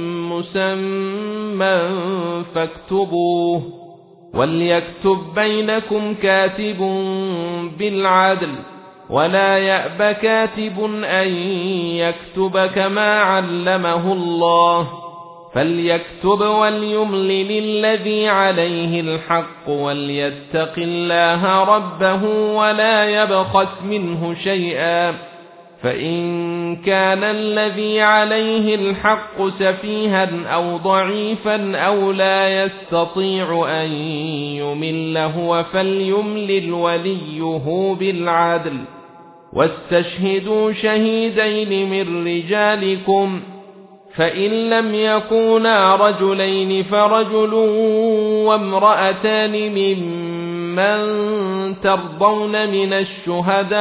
مسمى فاكتبوه وليكتب بينكم كاتب بالعدل ولا يأب كاتب أن يكتب كما علمه الله فليكتب وليملل الذي عليه الحق وليتق الله ربه ولا يبخس منه شيئا فإن كان الذي عليه الحق سفيها أو ضعيفا أو لا يستطيع أن يمل هو فليملل وليه بالعدل واستشهدوا شهيدين من رجالكم فإن لم يكونا رجلين فرجل وامرأتان ممن ترضون من الشهداء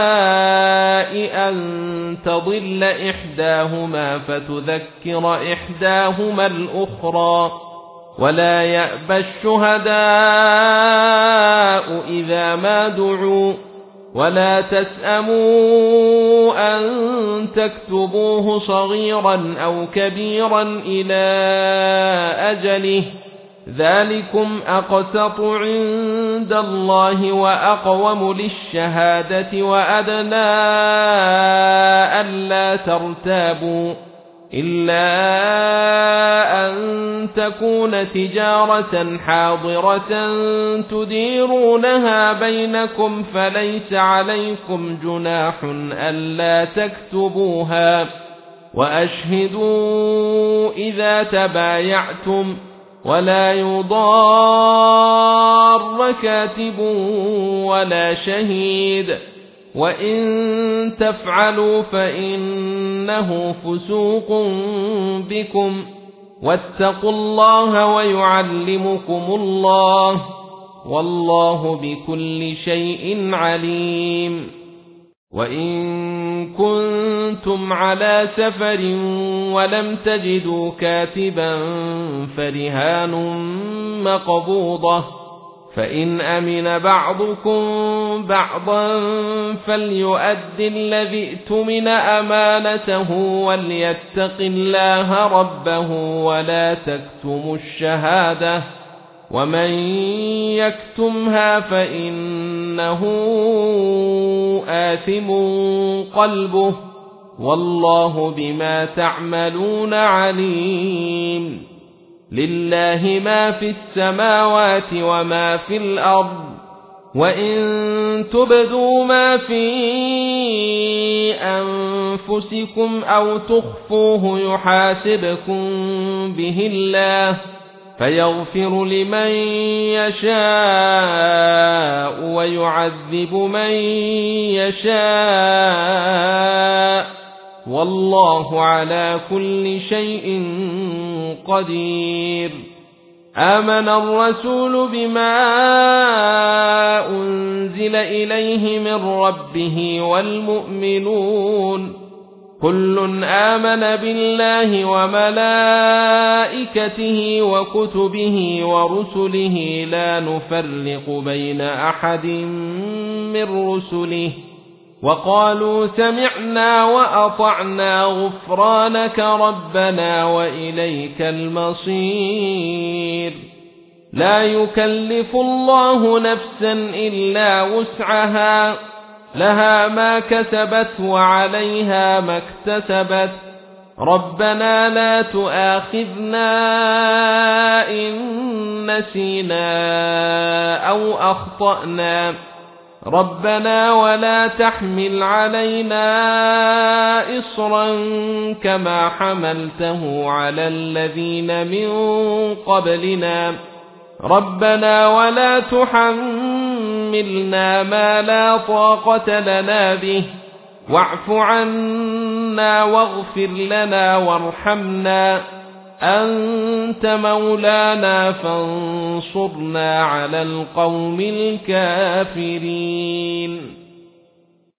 أن تضل إحداهما فتذكر إحداهما الأخرى ولا يأبى الشهداء إذا ما دعوا ولا تسأموا أن تكتبوه صغيرا أو كبيرا إلى أجله ذلكم أقسط عند الله وأقوم للشهادة وأدنى ألا ترتابوا إلا أن تكون تجارة حاضرة تديرونها بينكم فليس عليكم جناح ألا تكتبوها وأشهدوا إذا تبايعتم ولا يضار كاتب ولا شهيد وإن تفعلوا فإنه فسوق بكم واتقوا الله ويعلمكم الله والله بكل شيء عليم وإن كنتم على سفر ولم تجدوا كاتبا فرهان مقبوضة فإن أمن بعضكم بعضا فليؤد الذي ائتمن أمانته وليتق الله ربه ولا تكتموا الشهادة ومن يكتمها فإنه آثم قلبه والله بما تعملون عليم لله ما في السماوات وما في الأرض وإن تبدوا ما في أنفسكم أو تخفوه يحاسبكم به الله فيغفر لمن يشاء ويعذب من يشاء والله على كل شيء قدير آمن الرسول بما أنزل إليه من ربه والمؤمنون كل آمن بالله وملائكته وكتبه ورسله لا نفرق بين أحد من رسله وقالوا سمعنا وأطعنا غفرانك ربنا وإليك المصير لا يكلف الله نفسا إلا وسعها لها ما كسبت وعليها ما اكتسبت ربنا لا تؤاخذنا إن نسينا أو أخطأنا ربنا ولا تحمل علينا إصرا كما حملته على الذين من قبلنا ربنا ولا تحملنا ما لا طاقة لنا به واعف عنا واغفر لنا وارحمنا أنت مولانا فانصرنا على القوم الكافرين